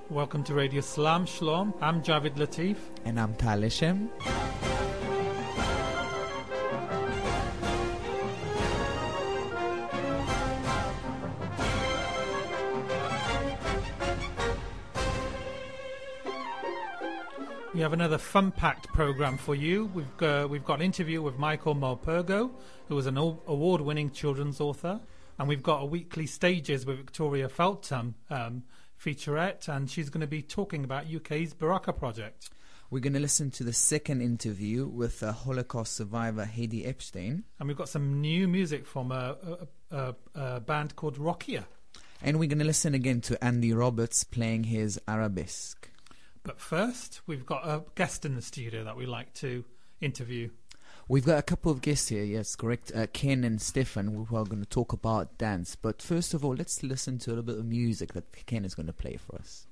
Welcome to Radio Salam Shalom. I'm Javid Latif. And I'm Taleshem. We have another fun-packed program for you. We've got an interview with Michael Morpurgo, who is an award-winning children's author, and we've got a weekly Stages with Victoria Feltham featurette, and she's going to be talking about UK's Baraka Project. We're going to listen to the second interview with Holocaust survivor Hedi Epstein, and we've got some new music from a band called Rockia. And we're going to listen again to Andy Roberts playing his arabesque. But first, we've got a guest in the studio that we like to interview. We've got a couple of guests here, yes, correct. Ken and Stefan, who are going to talk about dance. But first of all, let's listen to a little bit of music that Ken is going to play for us.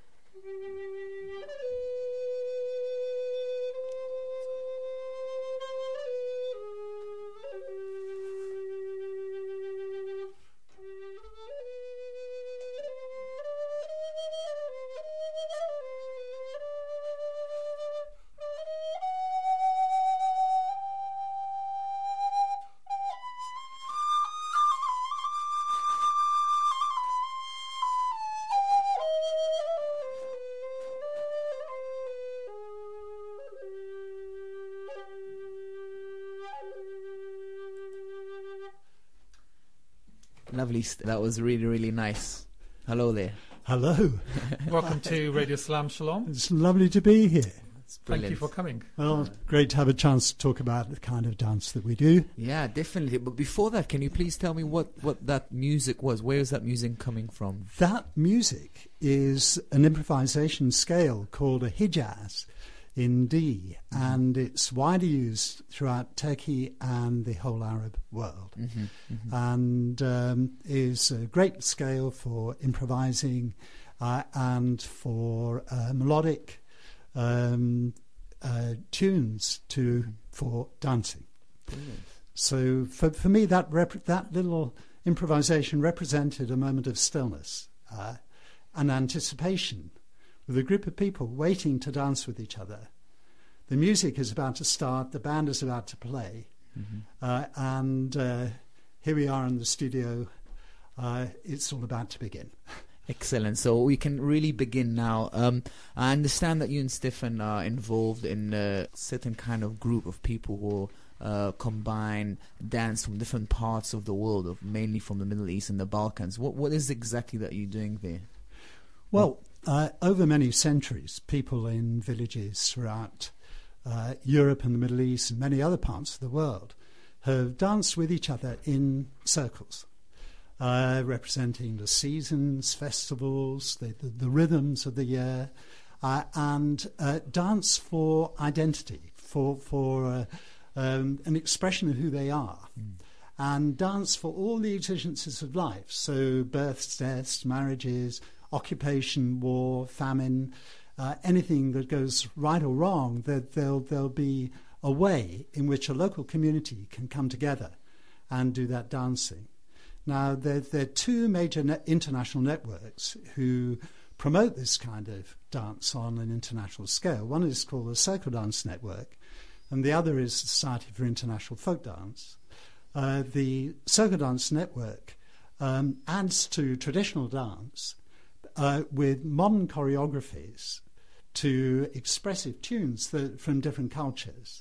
Lovely. That was really, really nice. Hello there. Hello. Welcome to Radio Salam Shalom. It's lovely to be here. Thank you for coming. Well, great to have a chance to talk about the kind of dance that we do. Yeah, definitely. But before that, can you please tell me what that music was? Where is that music coming from? That music is an improvisation scale called a Hijaz in D, and it's widely used throughout Turkey and the whole Arab world, and is a great scale for improvising and for melodic tunes for dancing. Brilliant. So for me, that little improvisation represented a moment of stillness and anticipation, with a group of people waiting to dance with each other. The music is about to start, the band is about to play, and here we are in the studio. It's all about to begin. Excellent. So we can really begin now. I understand that you and Stefan are involved in a certain kind of group of people who combine dance from different parts of the world, mainly from the Middle East and the Balkans. What is exactly that you're doing there? Well, over many centuries, people in villages throughout Europe and the Middle East and many other parts of the world have danced with each other in circles, representing the seasons, festivals, the rhythms of the year, and dance for identity, for an expression of who they are, and dance for all the exigencies of life, so births, deaths, marriages, occupation, war, famine, anything that goes right or wrong, that there'll be a way in which a local community can come together and do that dancing. Now, there are two major international networks who promote this kind of dance on an international scale. One is called the Circle Dance Network, and the other is Society for International Folk Dance. The Circle Dance Network adds to traditional dance with modern choreographies to expressive tunes from different cultures.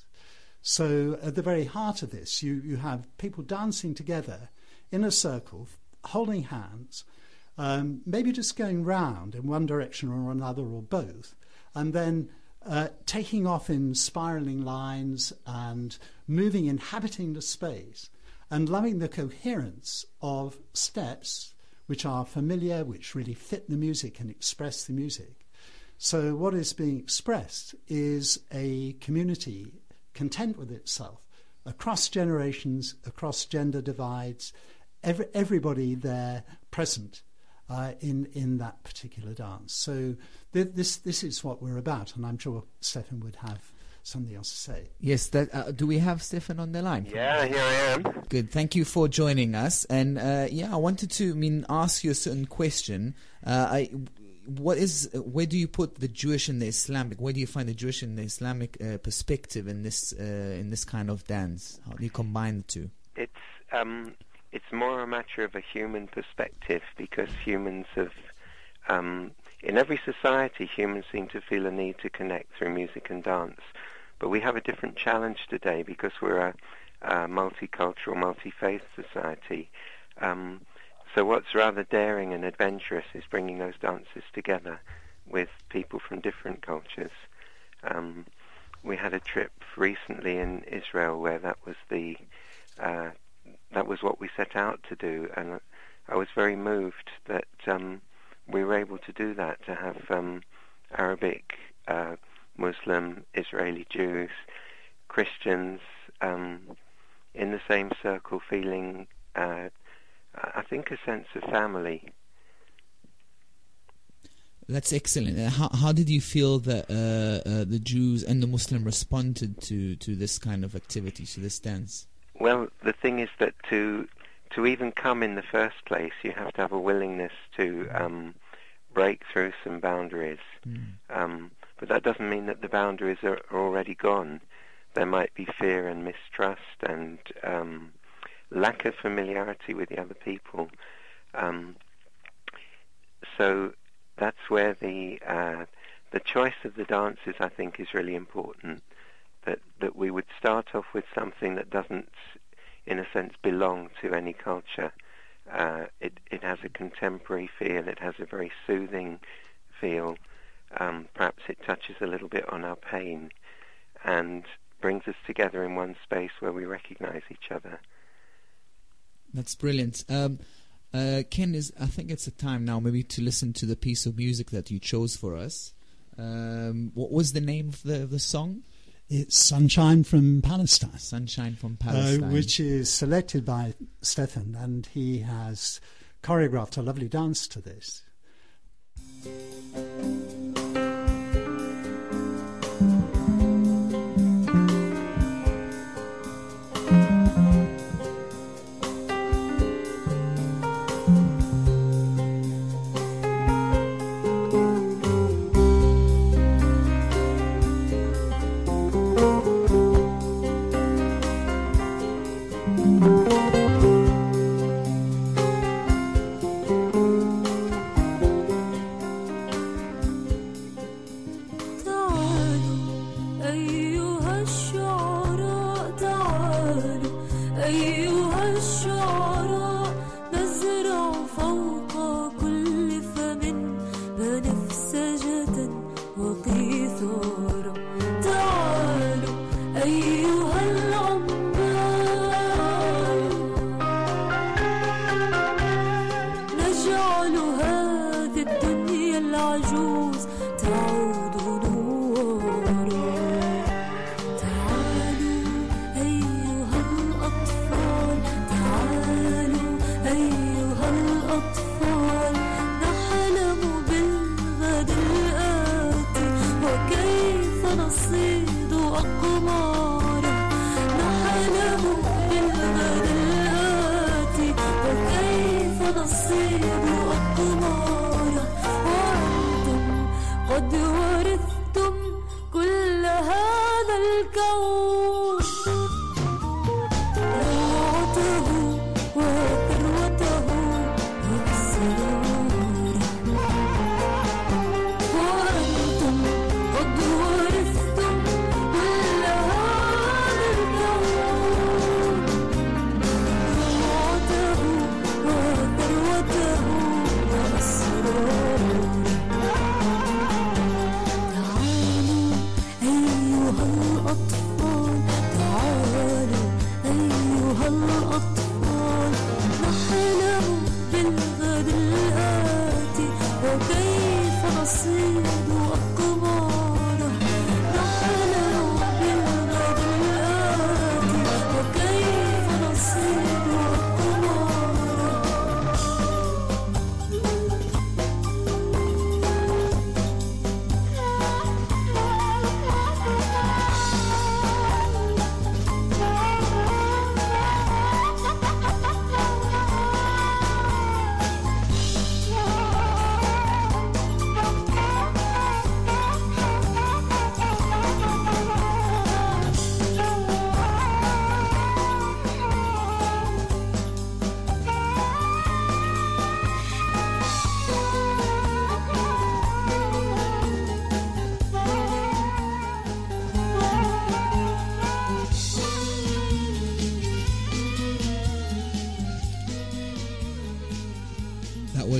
So at the very heart of this, you have people dancing together in a circle, holding hands, maybe just going round in one direction or another or both, and then taking off in spiralling lines and moving, inhabiting the space, and loving the coherence of steps which are familiar, which really fit the music and express the music. So what is being expressed is a community content with itself, across generations, across gender divides, everybody there present in that particular dance. So this is what we're about, and I'm sure Stefan would have something else to say. Yes, do we have Stefan on the line? Yeah, here I am. Good, thank you for joining us. And I wanted to ask you a certain question. where do you put the Jewish and the Islamic? Where do you find the Jewish and the Islamic perspective in this kind of dance? How do you combine the two? It's more a matter of a human perspective, because humans have, in every society, humans seem to feel a need to connect through music and dance. But we have a different challenge today because we're a multicultural, multi-faith society. So what's rather daring and adventurous is bringing those dances together with people from different cultures. We had a trip recently in Israel where that was what we set out to do, and I was very moved that we were able to do that, to have Arabic, Muslim, Israeli Jews, Christians in the same circle, feeling, I think, a sense of family. That's excellent. How did you feel that the Jews and the Muslim responded to this kind of activity, to this dance? Well, the thing is that to even come in the first place, you have to have a willingness to break through some boundaries. But that doesn't mean that the boundaries are already gone. There might be fear and mistrust and lack of familiarity with the other people. So that's where the choice of the dances, I think, is really important. That we would start off with something that doesn't, in a sense, belong to any culture. It has a contemporary feel. It has a very soothing feel. Perhaps it touches a little bit on our pain and brings us together in one space where we recognize each other. That's brilliant. Ken, I think it's a time now maybe to listen to the piece of music that you chose for us. What was the name of the song? It's Sunshine from Palestine. Sunshine from Palestine. Which is selected by Stefan, and he has choreographed a lovely dance to this.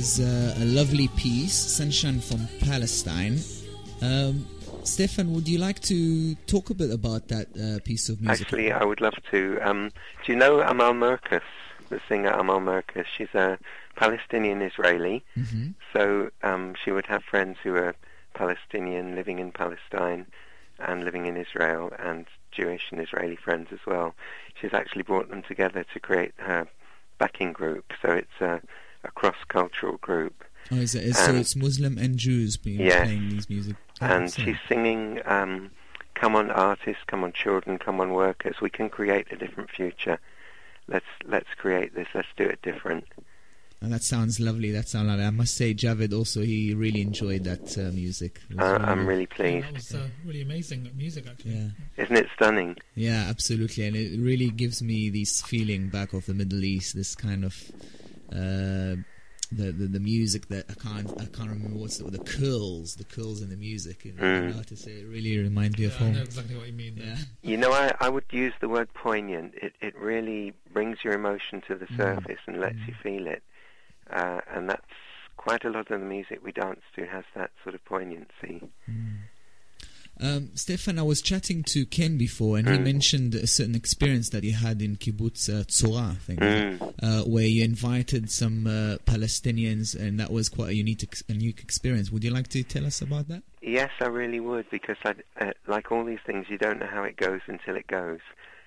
was a lovely piece, Sunshine from Palestine. Stefan, would you like to talk a bit about that piece of music? Actually, I would love to. Do you know Amal Merkis, the singer Amal Merkis? She's a Palestinian-Israeli. Mm-hmm. So she would have friends who are Palestinian living in Palestine and living in Israel, and Jewish and Israeli friends as well. She's actually brought them together to create her backing group. So it's a cross-cultural group. Oh, is it? So it's Muslim and Jews playing these music. And she's singing, come on artists, come on children, come on workers, we can create a different future. Let's create this, let's do it different. And that sounds lovely. I must say, Javed also, he really enjoyed that music. I'm really pleased. Yeah, that was really amazing music, actually. Yeah. Isn't it stunning? Yeah, absolutely. And it really gives me this feeling back of the Middle East, this kind of the music that I can't remember what's the curls in the music. You know how to say it really reminds me of home. I know exactly what you mean. Yeah. You know, I would use the word poignant. It really brings your emotion to the surface and lets you feel it. And that's quite a lot of the music we dance to has that sort of poignancy. Stefan, I was chatting to Ken before, and he mentioned a certain experience that you had in Kibbutz Tzora, I think, where you invited some Palestinians, and that was quite a unique experience. Would you like to tell us about that? Yes, I really would, because like all these things, you don't know how it goes until it goes.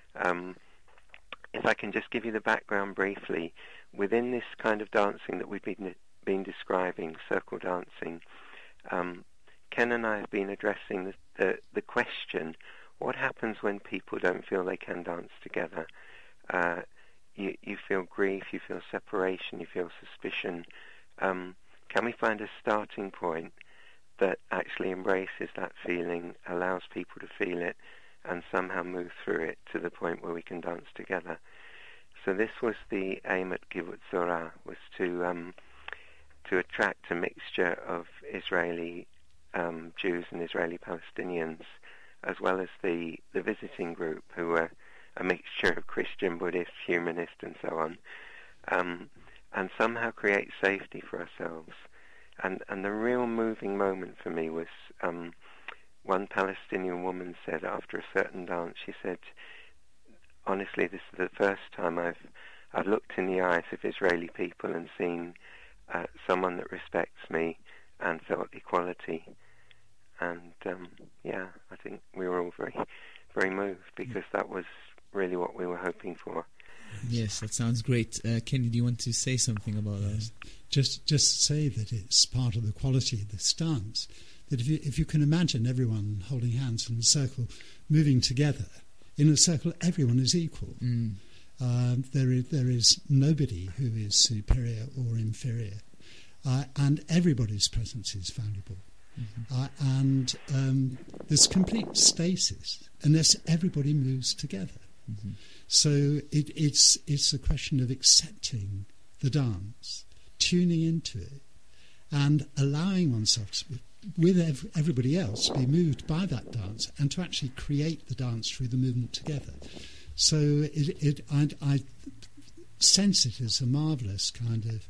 If I can just give you the background briefly, within this kind of dancing that we've been describing, circle dancing, Ken and I have been addressing the question, what happens when people don't feel they can dance together? You feel grief, you feel separation, you feel suspicion. Can we find a starting point that actually embraces that feeling, allows people to feel it, and somehow move through it to the point where we can dance together? So this was the aim at Kibbutz Tzora, was to attract a mixture of Israeli Jews and Israeli Palestinians, as well as the visiting group, who were a mixture of Christian, Buddhist, humanist, and so on, and somehow create safety for ourselves. And the real moving moment for me was one Palestinian woman said after a certain dance, she said, honestly, this is the first time I've looked in the eyes of Israeli people and seen someone that respects me and felt equality. And I think we were all very, very moved, because that was really what we were hoping for. Yes, that sounds great. Kenny, do you want to say something about that? Just say that it's part of the quality of this dance, that if you can imagine everyone holding hands in a circle, moving together, in a circle everyone is equal. There is nobody who is superior or inferior, and everybody's presence is valuable. And there's complete stasis unless everybody moves together. So it's a question of accepting the dance, tuning into it, and allowing oneself to be, with everybody else, be moved by that dance, and to actually create the dance through the movement together. So I sense it as a marvellous kind of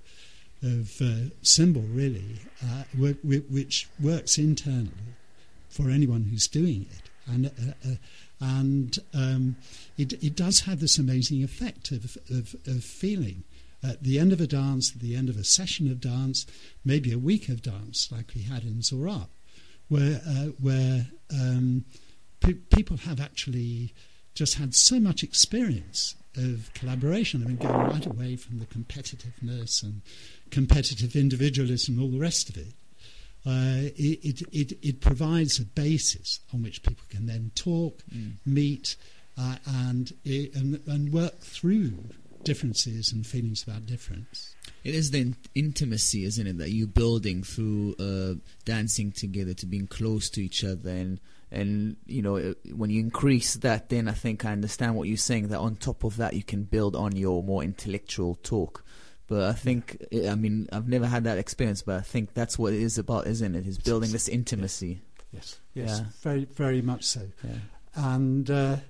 symbol, really, which works internally for anyone who's doing it, and it does have this amazing effect of feeling at the end of a dance, at the end of a session of dance, maybe a week of dance, like we had in Tzora, where people have actually just had so much experience of collaboration. I mean, going right away from the competitiveness and competitive individualism and all the rest of it. It provides a basis on which people can then talk, meet, and work through differences and feelings about difference. It is the intimacy, isn't it, that you're building through dancing together, to being close to each other, and you know, when you increase that, then I think I understand what you're saying, that on top of that you can build on your more intellectual talk. But I think, I mean, I've never had that experience, but I think that's what it is about, isn't it? Is building this intimacy. Yes, Yeah. very, very much so. Yeah. And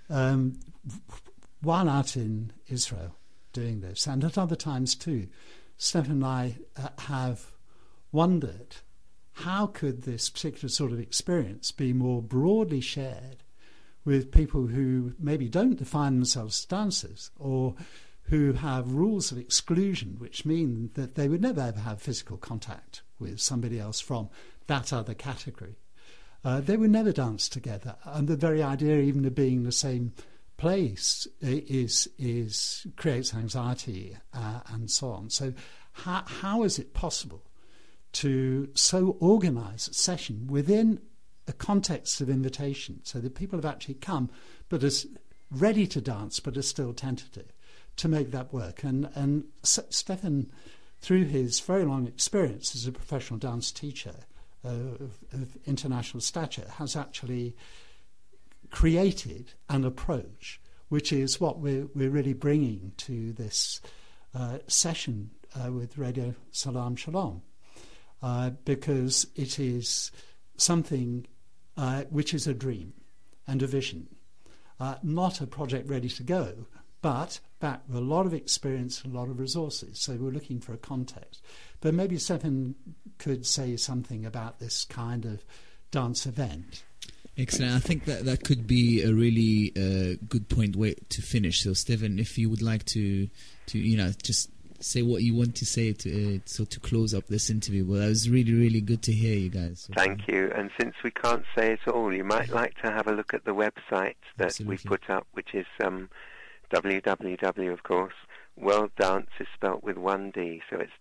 while out in Israel doing this, and at other times too, Stefan and I have wondered, how could this particular sort of experience be more broadly shared with people who maybe don't define themselves as dancers, or who have rules of exclusion which mean that they would never ever have physical contact with somebody else from that other category. They would never dance together, and the very idea even of being in the same place creates anxiety and so on. So how is it possible to so organise a session within a context of invitation, so that people have actually come but are ready to dance but are still tentative, to make that work? And Stefan, through his very long experience as a professional dance teacher of international stature, has actually created an approach which is what we're really bringing to this session with Radio Salam Shalom, because it is something which is a dream and a vision, not a project ready to go, but backed with a lot of experience and a lot of resources. So we're looking for a context. But maybe Stefan could say something about this kind of dance event. Excellent. I think that could be a really good point to finish. So, Stefan, if you would like to just say what you want to say to close up this interview. Well, that was really, really good to hear you guys. Thank you. And since we can't say it all, you might like to have a look at the website that we've put up, which is www, of course. World Dance is spelt with one D, so it's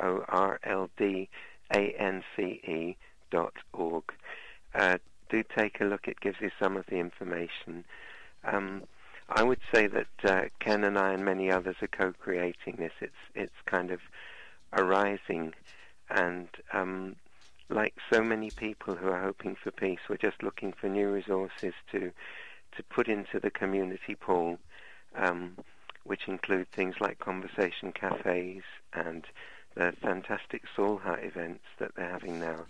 WORLDANCE.org. Do take a look. It gives you some of the information. I would say that Ken and I and many others are co-creating this. It's kind of arising, and like so many people who are hoping for peace, we're just looking for new resources to put into the community pool, which include things like conversation cafes and the fantastic Soul Heart events that they're having now,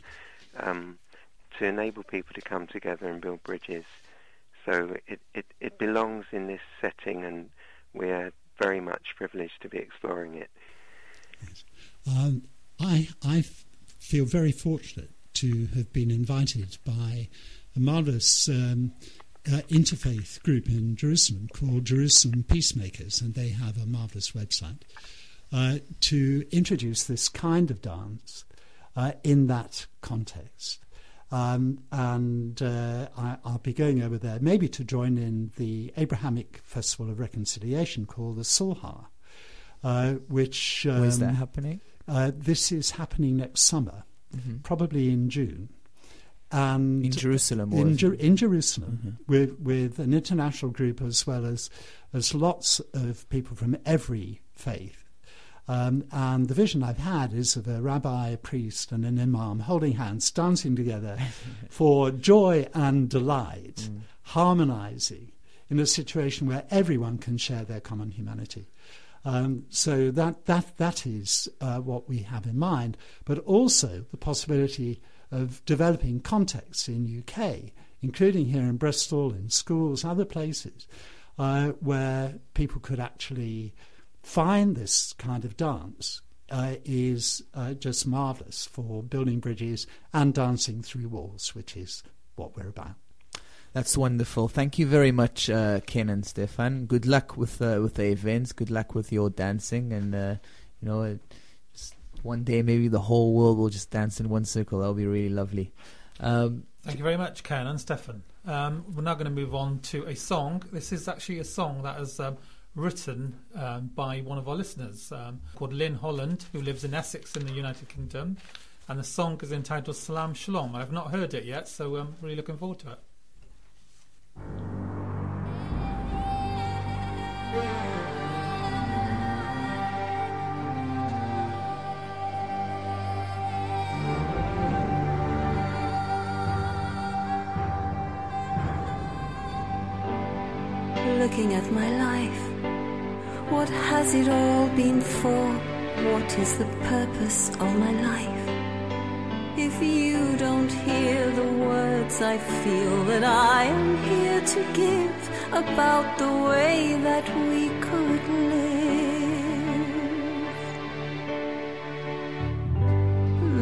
to enable people to come together and build bridges. So it belongs in this setting, and we're very much privileged to be exploring it. Yes. I feel very fortunate to have been invited by a marvellous interfaith group in Jerusalem called Jerusalem Peacemakers, and they have a marvellous website, to introduce this kind of dance in that context. And I'll be going over there maybe to join in the Abrahamic Festival of Reconciliation called the Sulha, which... Where's that happening? This is happening next summer, probably in June. And in Jerusalem? In Jerusalem, with an international group as well as lots of people from every faith. And the vision I've had is of a rabbi, a priest, and an imam holding hands, dancing together for joy and delight, harmonizing in a situation where everyone can share their common humanity. So that is what we have in mind, but also the possibility of developing contexts in UK, including here in Bristol, in schools, other places, where people could actually find this kind of dance is just marvellous for building bridges and dancing through walls, which is what we're about. That's wonderful. Thank you very much, Ken and Stefan. Good luck with the events. Good luck with your dancing, and one day maybe the whole world will just dance in one circle. That'll be really lovely. Thank you very much, Ken and Stefan. We're now going to move on to a song. This is actually a song that is written by one of our listeners called Lynn Holland, who lives in Essex in the United Kingdom, and the song is entitled Salam Shalom. I've not heard it yet, so I'm really looking forward to it. Looking at my life, what has it all been for? What is the purpose of my life? If you don't hear the words I feel that I am here to give about the way that we could live,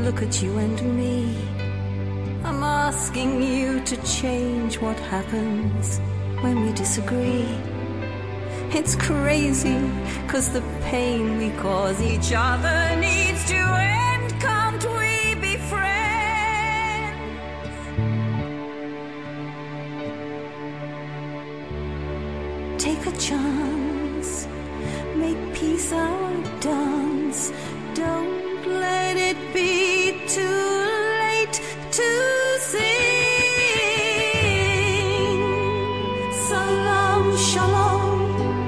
look at you and me. I'm asking you to change what happens when we disagree. It's crazy, 'cause the pain we cause each other needs to end. Can't we be friends? Take a chance, make peace our dance. Don't let it be too late to sing. Salam shalom.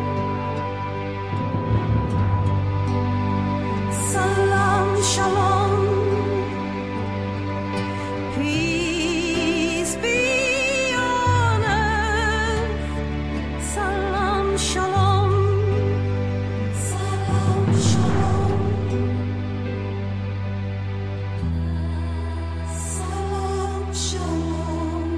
Salam shalom. Peace be on earth. Salam shalom. Salam shalom. Salam shalom.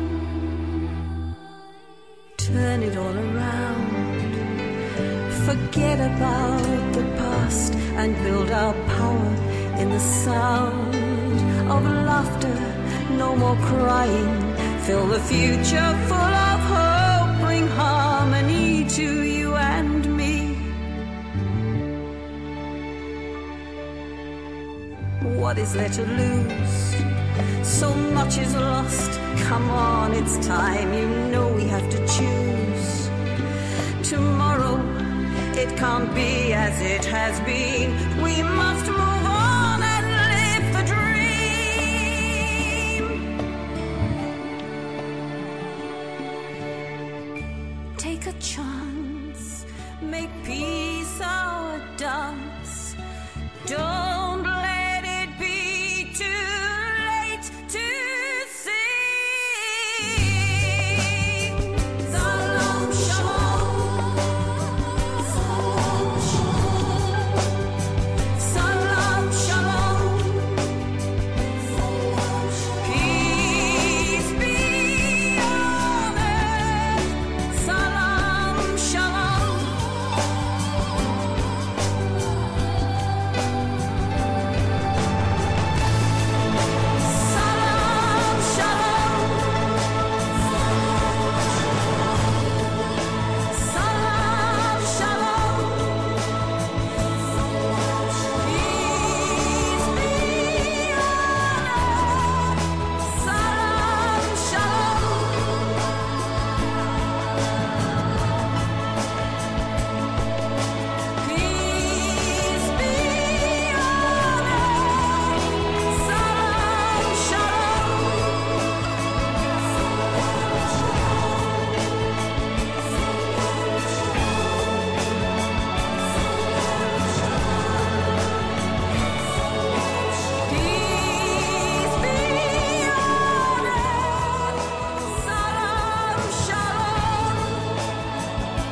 Turn it all around. Forget about the past and build our power in the sound of laughter. No more crying. Fill the future full of hope. Bring harmony to you and me. What is there to lose? So much is lost. Come on, it's time. You know we have to choose. Tomorrow, it can't be as it has been. We must move on and live the dream. Take a chance, make peace our dance. Don't let it be too late to sing. Salam shalom. Salam shalom. Peace be on earth. Salam shalom. Salam shalom. Salam shalom. Peace be on earth. Salam shalom. Peace be on earth. Salam Peace be on earth. Salam shalom.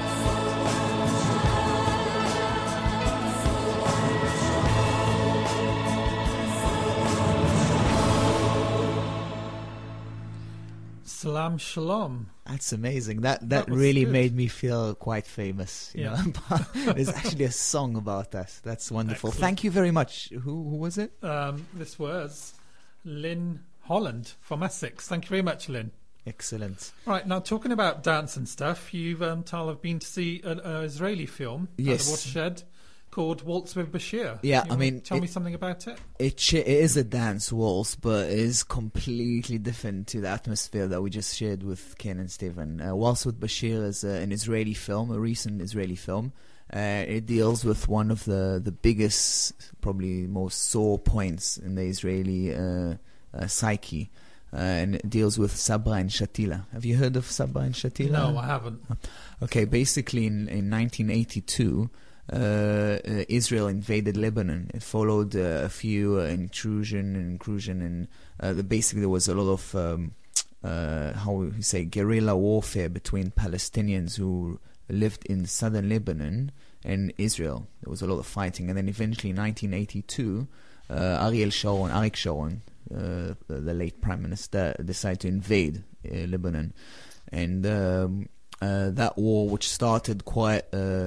Salam shalom. That's amazing. That That was really good. made me feel quite famous. You Yeah. know? There's actually a song about that. That's wonderful. Excellent. Thank you very much. Who was it? This was Lynn Holland from Essex. Thank you very much, Lynn. Excellent. Right, now talking about dance and stuff, you've, Tal, have been to see an Israeli film at Yes. the Watershed called Waltz with Bashir. Yeah, You I wanna mean, tell me something about it? It is a dance waltz, but it is completely different to the atmosphere that we just shared with Ken and Stephen. Waltz with Bashir is an Israeli film, a recent Israeli film. It deals with one of the biggest, probably most sore points in the Israeli psyche. And it deals with Sabra and Shatila. Have you heard of Sabra and Shatila? No, I haven't. Okay, basically in 1982, Israel invaded Lebanon. It followed a few intrusion, and basically there was a lot of how we say guerrilla warfare between Palestinians who lived in southern Lebanon and Israel. There was a lot of fighting, and then eventually in 1982, Arik Sharon, the late prime minister, decided to invade Lebanon, and that war, which started quite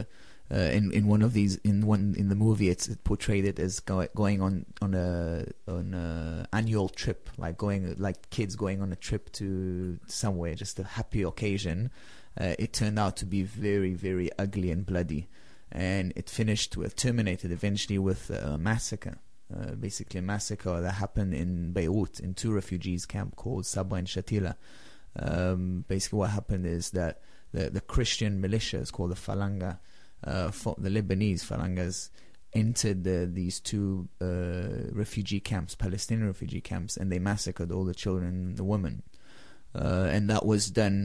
in one of these in the movie it's portrayed it as going on a annual trip, like kids going on a trip to somewhere, just a happy occasion. It turned out to be very, very ugly and bloody, and it terminated eventually with a massacre. Basically a massacre that happened in Beirut in 2 refugees camp called Sabra and Shatila. Basically what happened is that the Christian militias called the Falanga, the Lebanese Falangas, entered these 2 refugee camps, Palestinian refugee camps, and they massacred all the children and the women. And that was done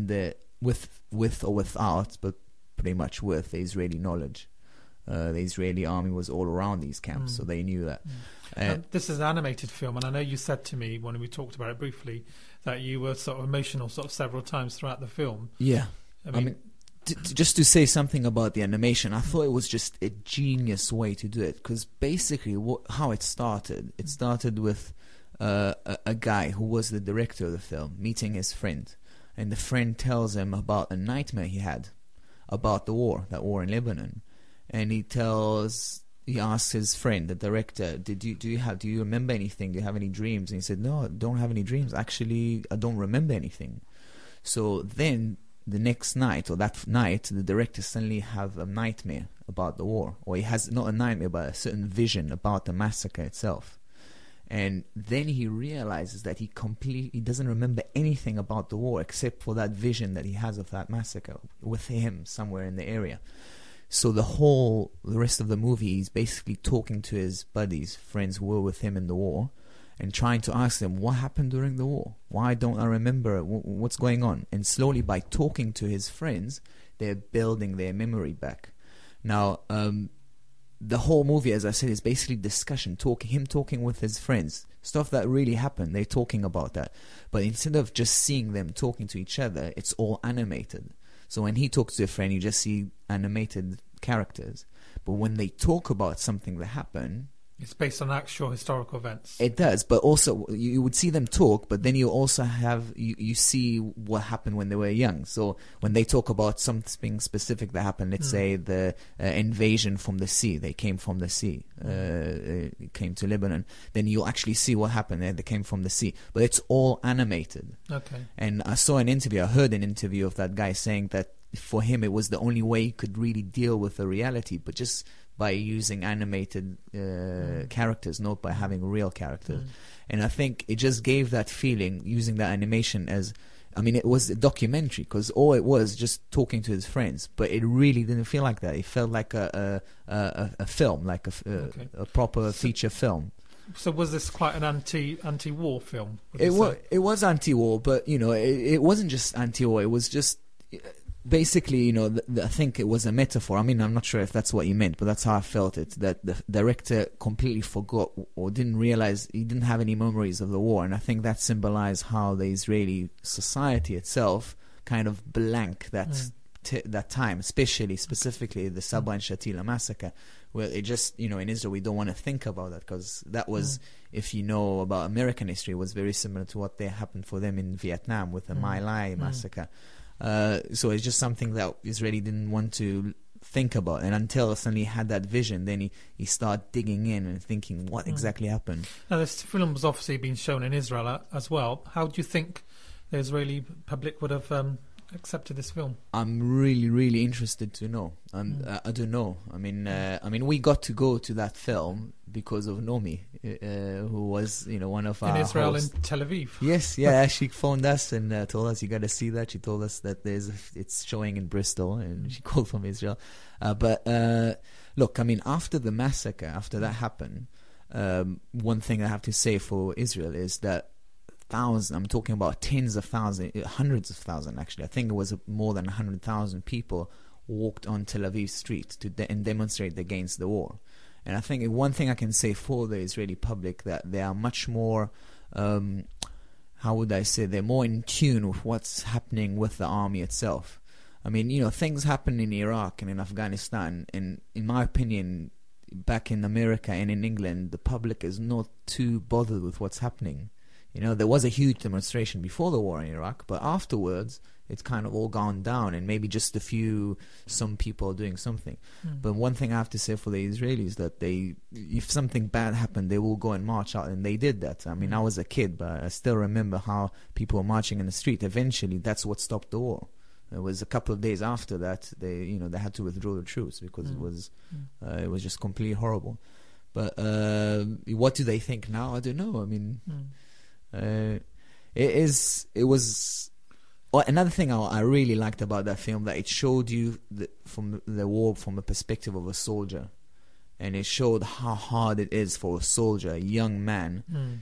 with or without, but pretty much with the Israeli knowledge. The Israeli army was all around these camps, so they knew that. This is an animated film, and I know you said to me when we talked about it briefly that you were sort of emotional sort of several times throughout the film. Yeah. I mean just to say something about the animation, I thought it was just a genius way to do it, because basically how it started with a guy who was the director of the film meeting his friend, and the friend tells him about a nightmare he had about that war in Lebanon, and he asks his friend, the director, do you remember anything? Do you have any dreams? And he said, no, I don't have any dreams. Actually, I don't remember anything. So then the next night, or that night, the director suddenly have a nightmare about the war, or he has not a nightmare but a certain vision about the massacre itself. And then he realizes that he doesn't remember anything about the war except for that vision that he has of that massacre with him somewhere in the area. So the rest of the movie, he's basically talking to his buddies, friends who were with him in the war, and trying to ask them, what happened during the war? Why don't I remember? What's going on? And slowly, by talking to his friends, they're building their memory back. Now, the whole movie, as I said, is basically discussion, him talking with his friends, stuff that really happened. They're talking about that. But instead of just seeing them talking to each other, it's all animated. So when he talks to a friend, you just see animated characters. But when they talk about something that happened, it's based on actual historical events. It does, but also you would see them talk, but then you also have you see what happened when they were young. So when they talk about something specific that happened, let's say the invasion from the sea, they came from the sea, came to Lebanon, then you'll actually see what happened there. They came from the sea, but it's all animated. Okay. And I heard an interview of that guy saying that for him it was the only way he could really deal with the reality, but just by using animated characters, not by having real characters. And I think it just gave that feeling, using that animation as, I mean, it was a documentary, because all it was just talking to his friends, but it really didn't feel like that. It felt like a film, like a proper feature film. So was this quite an anti-war film? It was anti-war, but it wasn't just anti-war. It was just basically, I think it was a metaphor. I mean, I'm not sure if that's what you meant, but that's how I felt it, that the director completely forgot or didn't realize he didn't have any memories of the war. And I think that symbolized how the Israeli society itself kind of blanked that time, specifically the Sabra and Shatila massacre, where it just, in Israel, we don't want to think about that, because that was, if you know about American history, was very similar to what happened for them in Vietnam with the My Lai massacre. So it's just something that Israeli didn't want to think about, and until suddenly he had that vision, then he started digging in and thinking what exactly happened. Now, this film was obviously being shown in Israel as well. How do you think the Israeli public would have accepted this film? I'm really, really interested to know. I don't know. I mean, we got to go to that film because of Nomi, who was, one of our in Israel, hosts. in Tel Aviv. Yes, yeah. She phoned us and told us, you got to see that. She told us that it's showing in Bristol, and she called from Israel. But look, I mean, after the massacre, after that happened, one thing I have to say for Israel is that I'm talking about tens of thousands, hundreds of thousands actually. I think it was more than 100,000 people walked on Tel Aviv street and demonstrate against the war. And I think one thing I can say for the Israeli public, that they are much more, how would I say, they're more in tune with what's happening with the army itself. I mean, things happen in Iraq and in Afghanistan, and in my opinion, back in America and in England, the public is not too bothered with what's happening. There was a huge demonstration before the war in Iraq, but afterwards it's kind of all gone down, and maybe just some people are doing something. But one thing I have to say for the Israelis, that if something bad happened, they will go and march out, and they did that. I mean, I was a kid, but I still remember how people were marching in the street. Eventually, that's what stopped the war. It was a couple of days after that they had to withdraw the troops because it was just completely horrible. But what do they think now? I don't know. I mean, it was. Another thing I really liked about that film, that it showed you from the war from the perspective of a soldier, and it showed how hard it is for a soldier, a young man,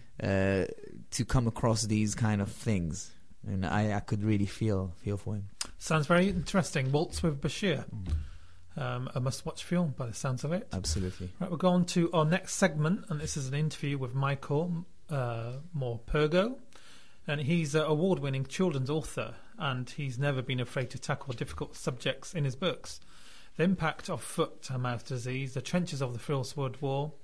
to come across these kind of things, and I could really feel for him. Sounds very interesting. Waltz with Bashir, a must-watch film by the sounds of it. Absolutely. Right, we'll go on to our next segment, and this is an interview with Michael Morpurgo. And he's an award-winning children's author, and he's never been afraid to tackle difficult subjects in his books. The impact of foot-and-mouth disease, the trenches of the First World War.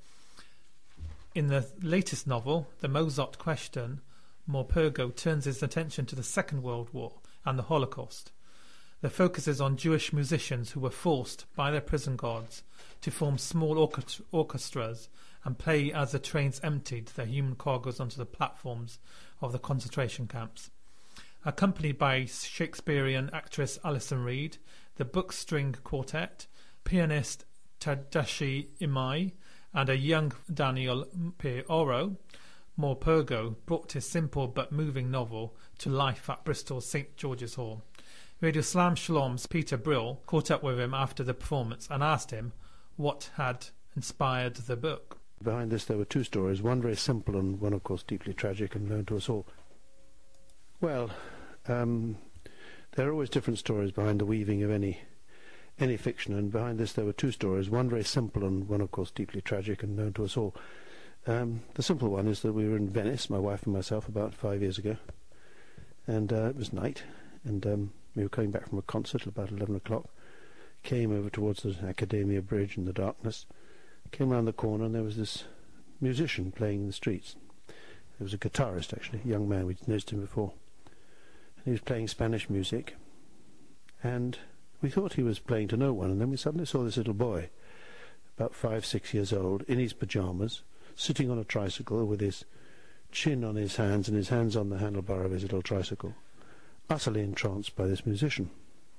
In the latest novel, The Mozart Question, Morpurgo turns his attention to the Second World War and the Holocaust. The focus is on Jewish musicians who were forced by their prison guards to form small orchestras and play as the trains emptied their human cargoes onto the platforms of the concentration camps. Accompanied by Shakespearean actress Alison Reed, the book string quartet, pianist Tadashi Imai, and a young Daniel P.Oro, Morpurgo brought his simple but moving novel to life at Bristol's St George's Hall. Radio Slam Shalom's Peter Brill caught up with him after the performance and asked him what had inspired the book. Behind this there were two stories, one very simple and one of course deeply tragic and known to us all. Well, there are always different stories behind the weaving of any fiction, and behind this there were two stories, one very simple and one of course deeply tragic and known to us all. The simple one is that we were in Venice, my wife and myself, about 5 years ago, and it was night, and we were coming back from a concert at about 11 o'clock, came over towards the Accademia Bridge in the darkness, came round the corner, and there was this musician playing in the streets. There was a guitarist, actually, a young man. We'd noticed him before. And he was playing Spanish music, and we thought he was playing to no one, and then we suddenly saw this little boy, about 5, 6 years old, in his pyjamas, sitting on a tricycle with his chin on his hands and his hands on the handlebar of his little tricycle, utterly entranced by this musician.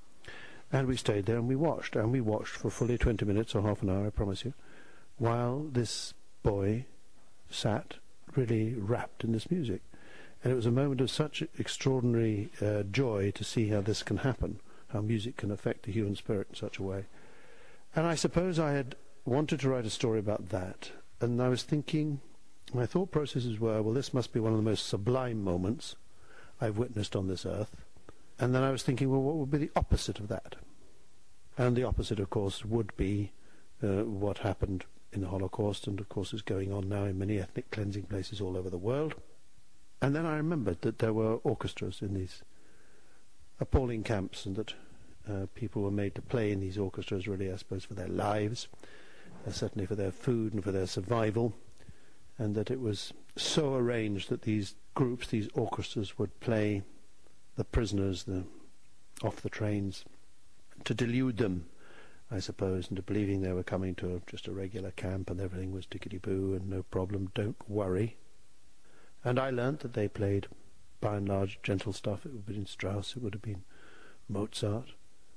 And we stayed there and we watched for fully 20 minutes or half an hour, I promise you, while this boy sat really wrapped in this music. And it was a moment of such extraordinary joy to see how this can happen, how music can affect the human spirit in such a way. And I suppose I had wanted to write a story about that, and I was thinking, my thought processes were, well, this must be one of the most sublime moments I've witnessed on this earth. And then I was thinking, well, what would be the opposite of that? And the opposite, of course, would be what happened in the Holocaust, and of course is going on now in many ethnic cleansing places all over the world. And then I remembered that there were orchestras in these appalling camps, and that people were made to play in these orchestras, really, I suppose, for their lives, certainly for their food and for their survival, and that it was so arranged that these groups, these orchestras, would play the prisoners off the trains to delude them, I suppose, into believing they were coming to just a regular camp and everything was tickety-boo and no problem, don't worry. And I learnt that they played, by and large, gentle stuff. It would have been Strauss, it would have been Mozart.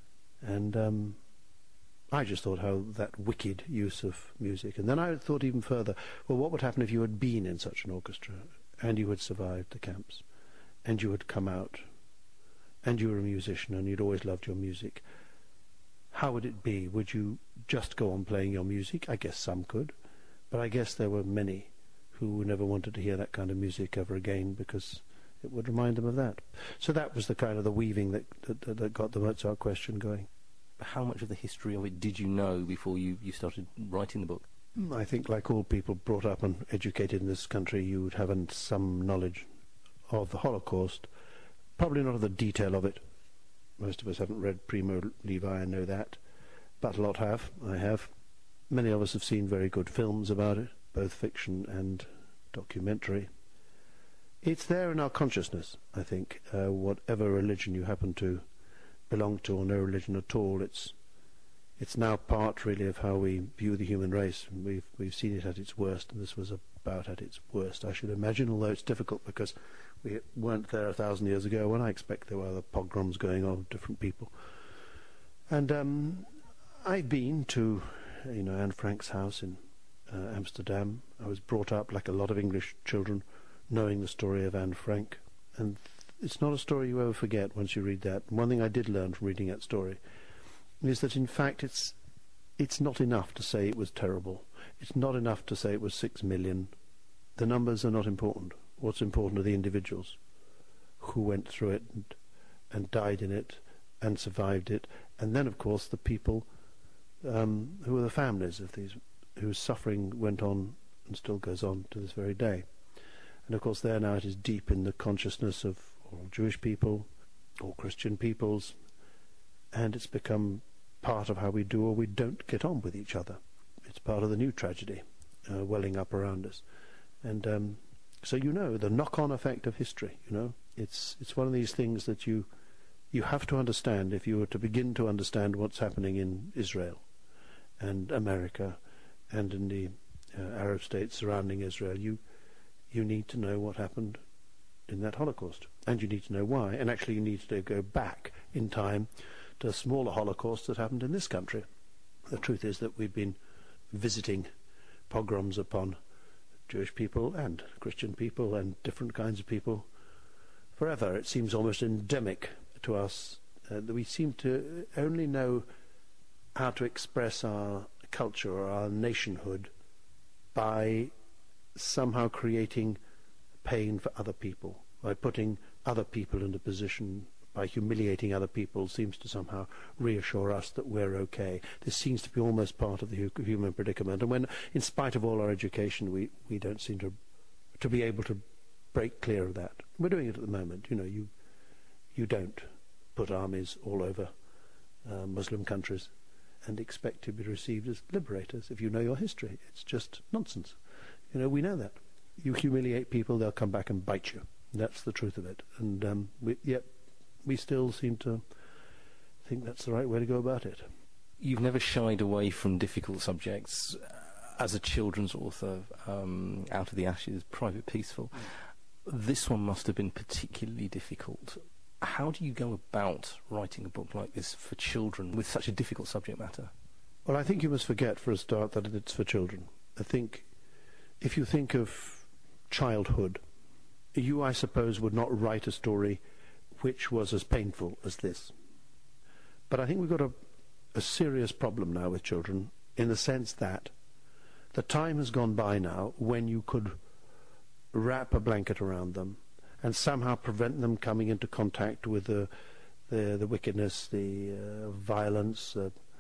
And I just thought how that wicked use of music. And then I thought even further, well, what would happen if you had been in such an orchestra and you had survived the camps and you had come out and you were a musician and you'd always loved your music? How would it be? Would you just go on playing your music? I guess some could, but I guess there were many who never wanted to hear that kind of music ever again because it would remind them of that. So that was the kind of the weaving that got the Mozart Question going. How much of the history of it did you know before you started writing the book? I think, like all people brought up and educated in this country, you would have some knowledge of the Holocaust, probably not of the detail of it. Most of us haven't read Primo Levi, I know that, but a lot have. I have. Many of us have seen very good films about it, both fiction and documentary. It's there in our consciousness, I think. Whatever religion you happen to belong to, or no religion at all, it's now part really of how we view the human race. We've seen it at its worst, and this was about at its worst, I should imagine, although it's difficult because we weren't there 1,000 years ago, when I expect there were other pogroms going on with different people. And I've been to Anne Frank's house in Amsterdam. I was brought up, like a lot of English children, knowing the story of Anne Frank, and it's not a story you ever forget once you read that. And one thing I did learn from reading that story is that in fact it's not enough to say it was terrible. It's not enough to say it was 6 million. The numbers are not important. What's important are the individuals who went through it and died in it and survived it, and then of course the people who were the families of these whose suffering went on and still goes on to this very day. And of course there now it is deep in the consciousness of all Jewish people, all Christian peoples, and it's become part of how we do or we don't get on with each other. It's part of the new tragedy welling up around us. And so the knock-on effect of history, it's one of these things that you have to understand if you were to begin to understand what's happening in Israel and America and in the Arab states surrounding Israel. You need to know what happened in that Holocaust, and you need to know why, and actually you need to go back in time to a smaller Holocaust that happened in this country. The truth is that we've been visiting pogroms upon Jewish people and Christian people and different kinds of people forever. It seems almost endemic to us that we seem to only know how to express our culture or our nationhood by somehow creating pain for other people, by putting other people in a position, by humiliating other people, seems to somehow reassure us that we're okay. This seems to be almost part of the human predicament, and when, in spite of all our education, we don't seem to be able to break clear of that. We're doing it at the moment. You don't put armies all over Muslim countries and expect to be received as liberators if you know your history. It's just nonsense. We know that. You humiliate people, they'll come back and bite you. That's the truth of it. And yet we still seem to think that's the right way to go about it. You've never shied away from difficult subjects. As a children's author, Out of the Ashes, Private Peaceful, this one must have been particularly difficult. How do you go about writing a book like this for children with such a difficult subject matter? Well, I think you must forget, for a start, that it's for children. I think if you think of childhood, you, I suppose, would not write a story which was as painful as this. But I think we've got a serious problem now with children, in the sense that the time has gone by now when you could wrap a blanket around them and somehow prevent them coming into contact with the wickedness, the violence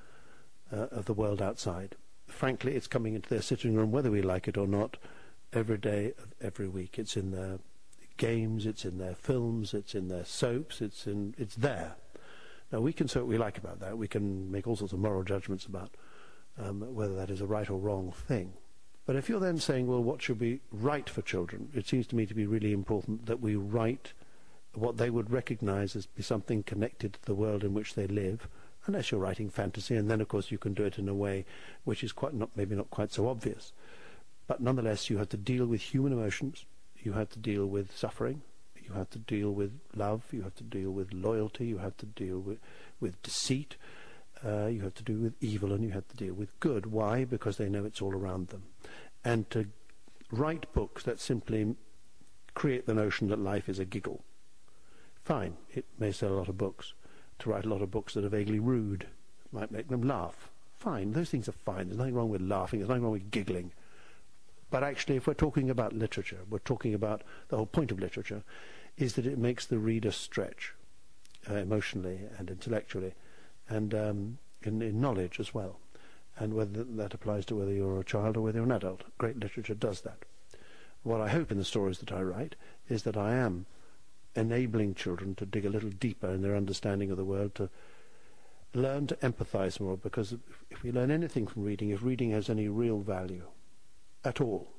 of the world outside. Frankly, it's coming into their sitting room, whether we like it or not, every day of every week. It's in their games, it's in their films, it's in their soaps, it's there. Now, we can say what we like about that. We can make all sorts of moral judgments about whether that is a right or wrong thing. But if you're then saying, well, what should we write for children? It seems to me to be really important that we write what they would recognize as be something connected to the world in which they live, unless you're writing fantasy, and then, of course, you can do it in a way which is maybe not quite so obvious. But nonetheless, you have to deal with human emotions, you have to deal with suffering, you have to deal with love, you have to deal with loyalty, you have to deal with deceit, you have to deal with evil, and you have to deal with good. Why? Because they know it's all around them. And to write books that simply create the notion that life is a giggle, fine, it may sell a lot of books. To write a lot of books that are vaguely rude might make them laugh. Fine, those things are fine. There's nothing wrong with laughing, there's nothing wrong with giggling. But actually, if we're talking about literature, we're talking about the whole point of literature is that it makes the reader stretch emotionally and intellectually, and in knowledge as well. And whether that applies to whether you're a child or whether you're an adult, great literature does that. What I hope in the stories that I write is that I am enabling children to dig a little deeper in their understanding of the world, to learn to empathize more, because if we learn anything from reading, if reading has any real value at all,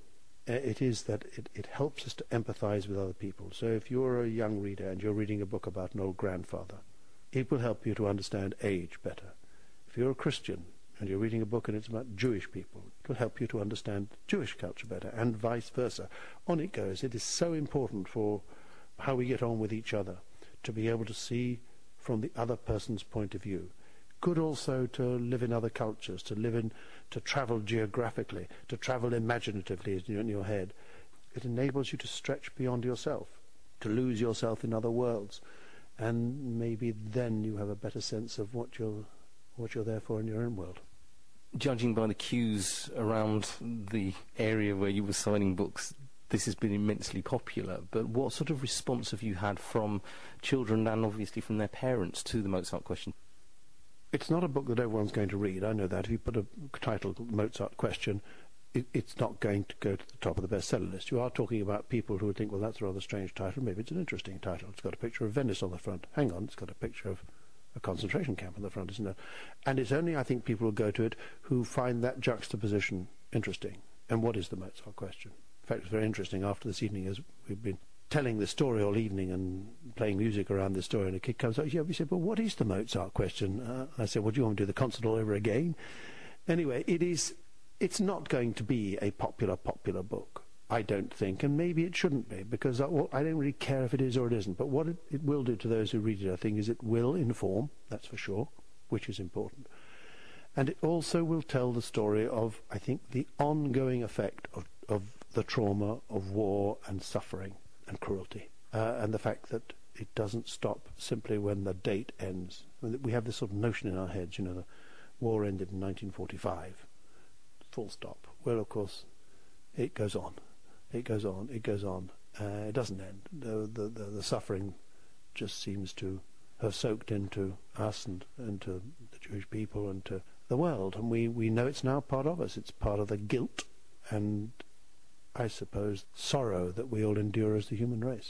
it is that it helps us to empathize with other people. So if you're a young reader and you're reading a book about an old grandfather, it will help you to understand age better. If you're a Christian and you're reading a book and it's about Jewish people, it will help you to understand Jewish culture better, and vice versa. On it goes. It is so important for how we get on with each other to be able to see from the other person's point of view. Good also to live in other cultures, to travel geographically, to travel imaginatively in your head. It enables you to stretch beyond yourself, to lose yourself in other worlds, and maybe then you have a better sense of what you're there for in your own world. Judging by the queues around the area where you were signing books, this has been immensely popular, but what sort of response have you had from children and obviously from their parents to the Mozart Question? It's not a book that everyone's going to read, I know that. If you put a title called Mozart Question, it's not going to go to the top of the bestseller list. You are talking about people who would think, well, that's a rather strange title, maybe it's an interesting title. It's got a picture of Venice on the front. Hang on, it's got a picture of a concentration camp on the front, isn't it? And it's only, I think, people who go to it who find that juxtaposition interesting. And what is the Mozart Question? In fact, it's very interesting after this evening, as we've been telling the story all evening and playing music around this story, and a kid comes up, we said, well, what is the Mozart Question? I said, well, do you want me to do the concert all over again? Anyway, it's not going to be a popular book, I don't think, and maybe it shouldn't be, because I don't really care if it is or it isn't, but what it will do to those who read it, I think, is it will inform, that's for sure, which is important. And it also will tell the story of, I think, the ongoing effect of the trauma of war and suffering and cruelty, and the fact that it doesn't stop simply when the date ends. I mean, we have this sort of notion in our heads, the war ended in 1945, full stop. Well, of course, it goes on. It goes on. It goes on. It doesn't end. The suffering just seems to have soaked into us and into the Jewish people and to the world, and we know it's now part of us. It's part of the guilt and, I suppose, sorrow that we all endure as the human race.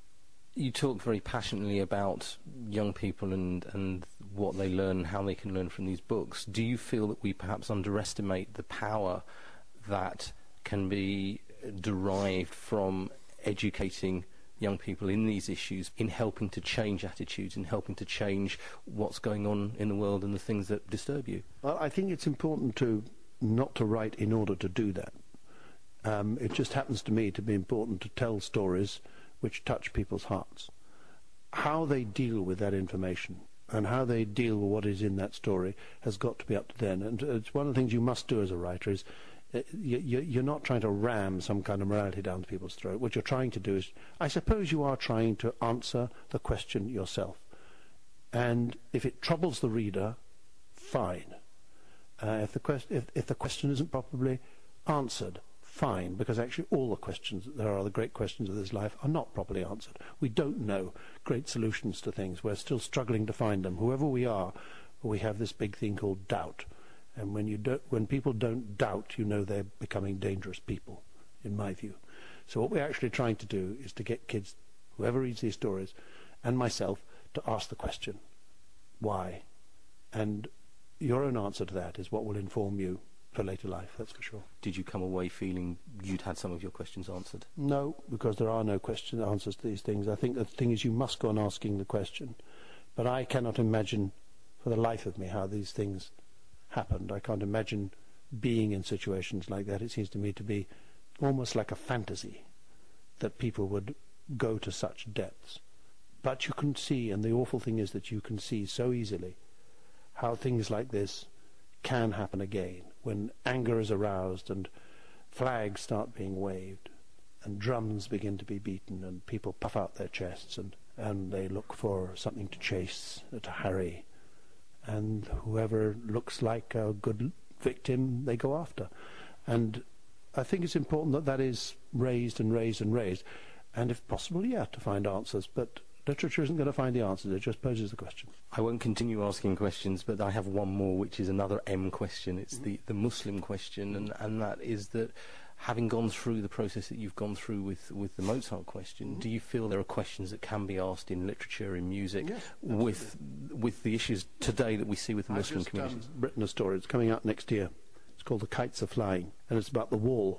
You talk very passionately about young people and what they learn and how they can learn from these books. Do you feel that we perhaps underestimate the power that can be derived from educating young people in these issues, in helping to change attitudes, in helping to change what's going on in the world and the things that disturb you? Well, I think it's important not to write in order to do that. It just happens to me to be important to tell stories which touch people's hearts. How they deal with that information and how they deal with what is in that story has got to be up to them. And it's one of the things you must do as a writer is you're not trying to ram some kind of morality down people's throat. What you're trying to do is, I suppose you are trying to answer the question yourself. And if it troubles the reader, fine. If the question isn't properly answered, fine, because actually all the questions that there are, the great questions of this life, are not properly answered. We don't know great solutions to things. We're still struggling to find them. Whoever we are, we have this big thing called doubt. And when people don't doubt, they're becoming dangerous people, in my view. So what we're actually trying to do is to get kids, whoever reads these stories, and myself, to ask the question, why? And your own answer to that is what will inform you for later life, that's for sure. Did you come away feeling you'd had some of your questions answered? No, because there are no answers to these things. I think the thing is you must go on asking the question. But I cannot imagine for the life of me how these things happened. I can't imagine being in situations like that. It seems to me to be almost like a fantasy that people would go to such depths. But you can see, and the awful thing is that you can see so easily how things like this can happen again, when anger is aroused and flags start being waved and drums begin to be beaten and people puff out their chests and they look for something to chase, to harry, and whoever looks like a good victim they go after. And I think it's important that is raised and raised and raised, and if possible, to find answers. But literature isn't going to find the answers, it just poses the question. I won't continue asking questions, but I have one more, which is another M question. It's the Muslim question, and that is that, having gone through the process that you've gone through with the Mozart question, do you feel there are questions that can be asked in literature, in music, with the issues today that we see with the Muslim communities? I've written a story, it's coming out next year. It's called The Kites Are Flying, and it's about the wall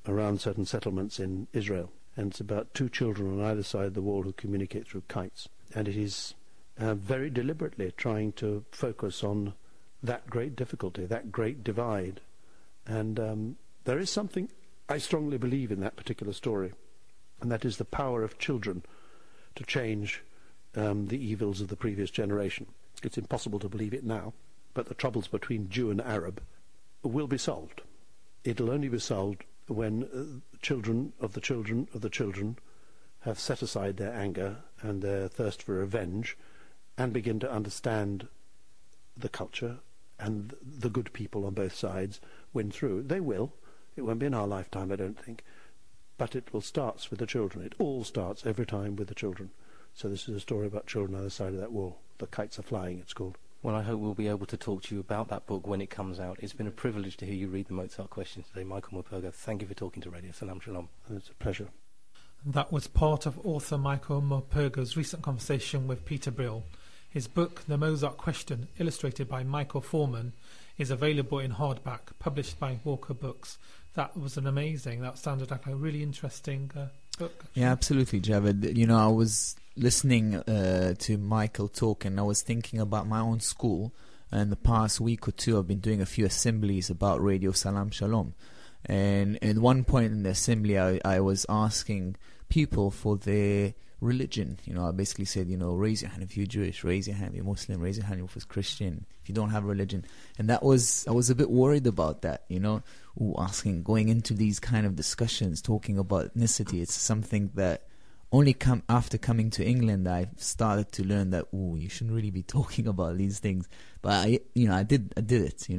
around certain settlements in Israel. And it's about two children on either side of the wall who communicate through kites. And it is very deliberately trying to focus on that great difficulty, that great divide. And there is something I strongly believe in that particular story, and that is the power of children to change the evils of the previous generation. It's impossible to believe it now, but the troubles between Jew and Arab will be solved. It'll only be solved when children of the children of the children have set aside their anger and their thirst for revenge and begin to understand the culture and the good people on both sides win through. They will. It won't be in our lifetime, I don't think. But it will start with the children. It all starts every time with the children. So this is a story about children on the other side of that wall. The Kites Are Flying, it's called. Well, I hope we'll be able to talk to you about that book when it comes out. It's been a privilege to hear you read the Mozart Questions today. Michael Morpurgo, thank you for talking to Radio Salam Shalom. It's a pleasure. That was part of author Michael Morpurgo's recent conversation with Peter Brill. His book, The Mozart Question, illustrated by Michael Foreman, is available in hardback, published by Walker Books. That sounded like a really interesting book. Actually. Yeah, absolutely, Javed. I was listening to Michael talk, and I was thinking about my own school. And the past week or two, I've been doing a few assemblies about Radio Salam Shalom. And at one point in the assembly, I was asking people for their religion. I basically said, raise your hand if you're Jewish, raise your hand if you're Muslim, raise your hand if you're Christian, if you don't have a religion. And I was a bit worried about that, going into these kind of discussions, talking about ethnicity. It's something that only after coming to England, I started to learn that, you shouldn't really be talking about these things. But I did it,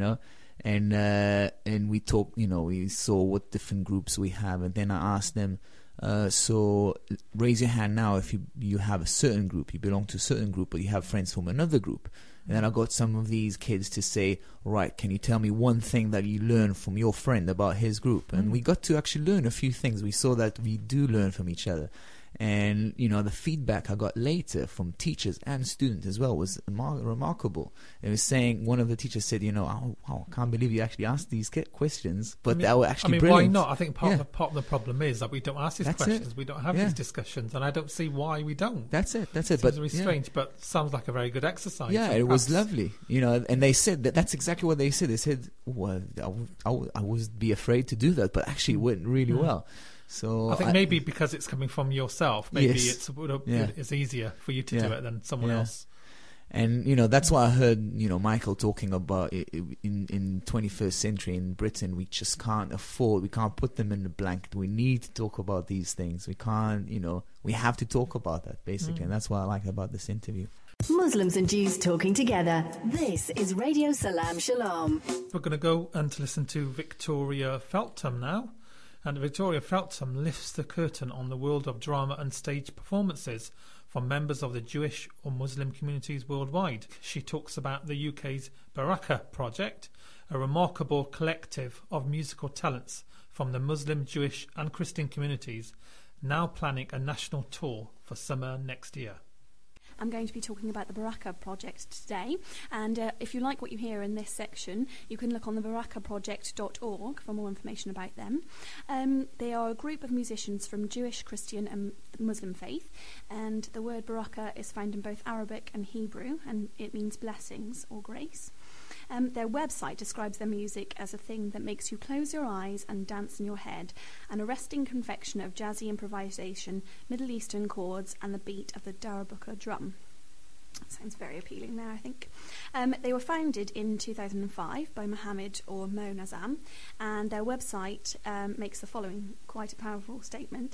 and we talked, we saw what different groups we have, and then I asked them, so raise your hand now if you have a certain group, you belong to a certain group, but you have friends from another group. And then I got some of these kids to say, right, can you tell me one thing that you learned from your friend about his group? And we got to actually learn a few things. We saw that we do learn from each other. And, the feedback I got later from teachers and students as well was remarkable. It was saying, one of the teachers said, I can't believe you actually asked these questions, but they were actually brilliant. Why not? I think part of the problem is that we don't ask these questions. We don't have these discussions, and I don't see why we don't. That's it. It's very strange, but sounds like a very good exercise. Yeah, it was lovely. And they said that's exactly what they said. They said, well, I would be afraid to do that, but actually it went really well. So I think maybe because it's coming from yourself, maybe it's easier for you to do it than someone else. And that's why I heard Michael talking about in 21st century in Britain, we just can't afford, we can't put them in the blanket. We need to talk about these things. We can't, we have to talk about that basically, and that's what I like about this interview. Muslims and Jews talking together. This is Radio Salam Shalom. We're going to go and listen to Victoria Feltham now. And Victoria Feltham lifts the curtain on the world of drama and stage performances from members of the Jewish or Muslim communities worldwide. She talks about the UK's Baraka Project, a remarkable collective of musical talents from the Muslim, Jewish and Christian communities, now planning a national tour for summer next year. I'm going to be talking about the Baraka Project today, and if you like what you hear in this section, you can look on the barakaproject.org for more information about them. They are a group of musicians from Jewish, Christian and Muslim faith, and the word Baraka is found in both Arabic and Hebrew, and it means blessings or grace. Their website describes their music as a thing that makes you close your eyes and dance in your head, an arresting confection of jazzy improvisation, Middle Eastern chords, and the beat of the Darabuka drum. Sounds very appealing there, I think. They were founded in 2005 by Mohammed or Mo Nazam, and their website makes the following quite a powerful statement.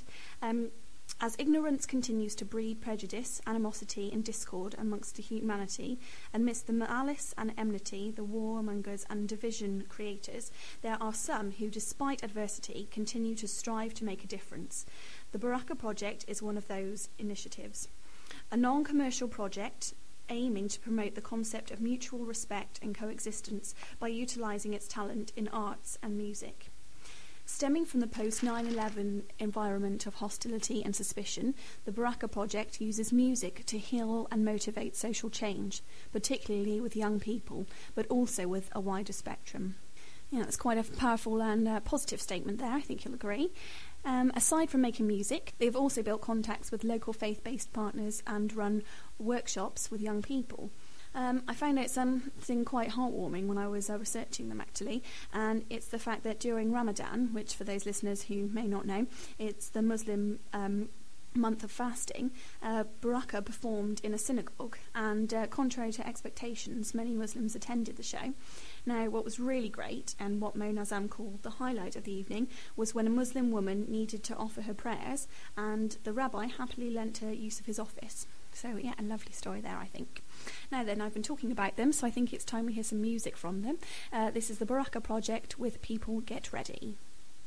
As ignorance continues to breed prejudice, animosity and discord amongst the humanity, amidst the malice and enmity, the warmongers and division creators, there are some who, despite adversity, continue to strive to make a difference. The Baraka Project is one of those initiatives. A non-commercial project aiming to promote the concept of mutual respect and coexistence by utilising its talent in arts and music. Stemming from the post-9/11 environment of hostility and suspicion, the Baraka Project uses music to heal and motivate social change, particularly with young people, but also with a wider spectrum. Yeah, that's quite a powerful and positive statement there, I think you'll agree. Aside from making music, they've also built contacts with local faith-based partners and run workshops with young people. I found out something quite heartwarming when I was researching them, actually, and it's the fact that during Ramadan, which for those listeners who may not know, it's the Muslim month of fasting, Baraka performed in a synagogue, and contrary to expectations, many Muslims attended the show. Now, what was really great, and what Mo Nazam called the highlight of the evening, was when a Muslim woman needed to offer her prayers, and the rabbi happily lent her use of his office. So, yeah, a lovely story there, I think. Now then, I've been talking about them, so I think it's time we hear some music from them. This is the Baraka Project with People Get Ready.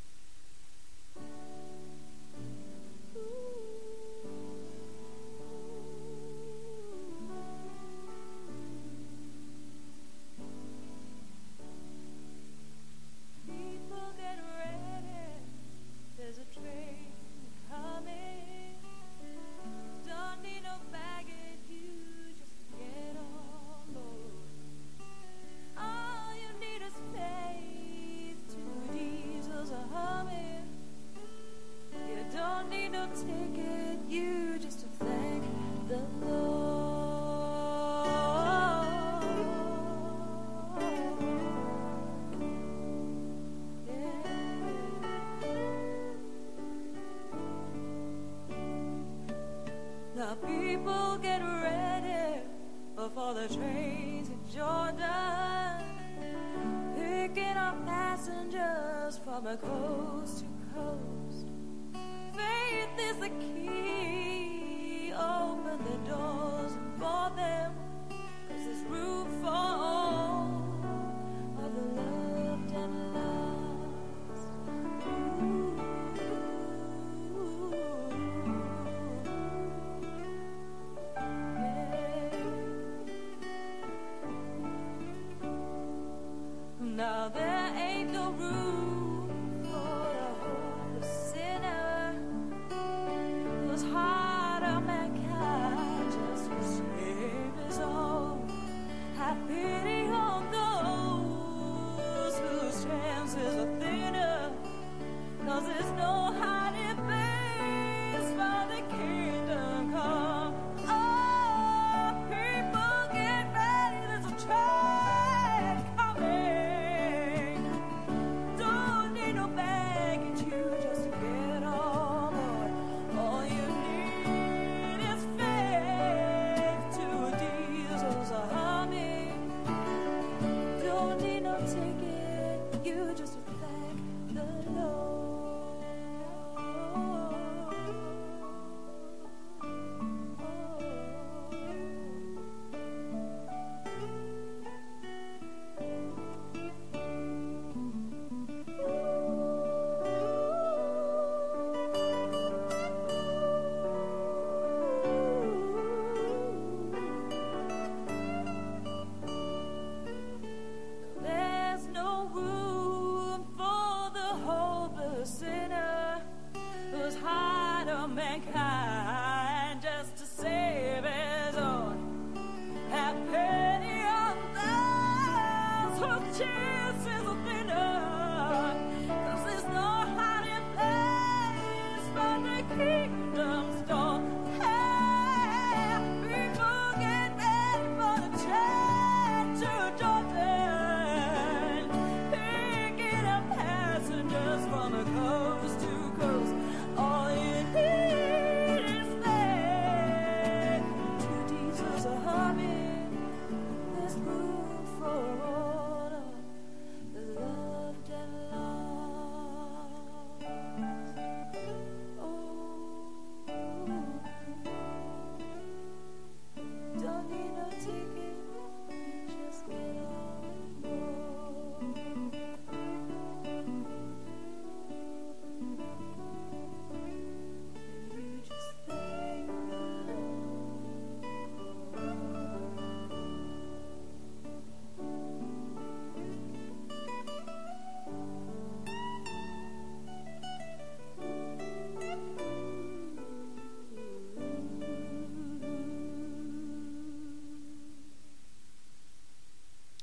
Now people get ready for the train to Jordan, picking up passengers from a coast to coast. Faith is the key, open the doors for them, 'cause there's room for all of the loved and lost. Ooh. Now there ain't no room for the hopeless sinner whose heart of mankind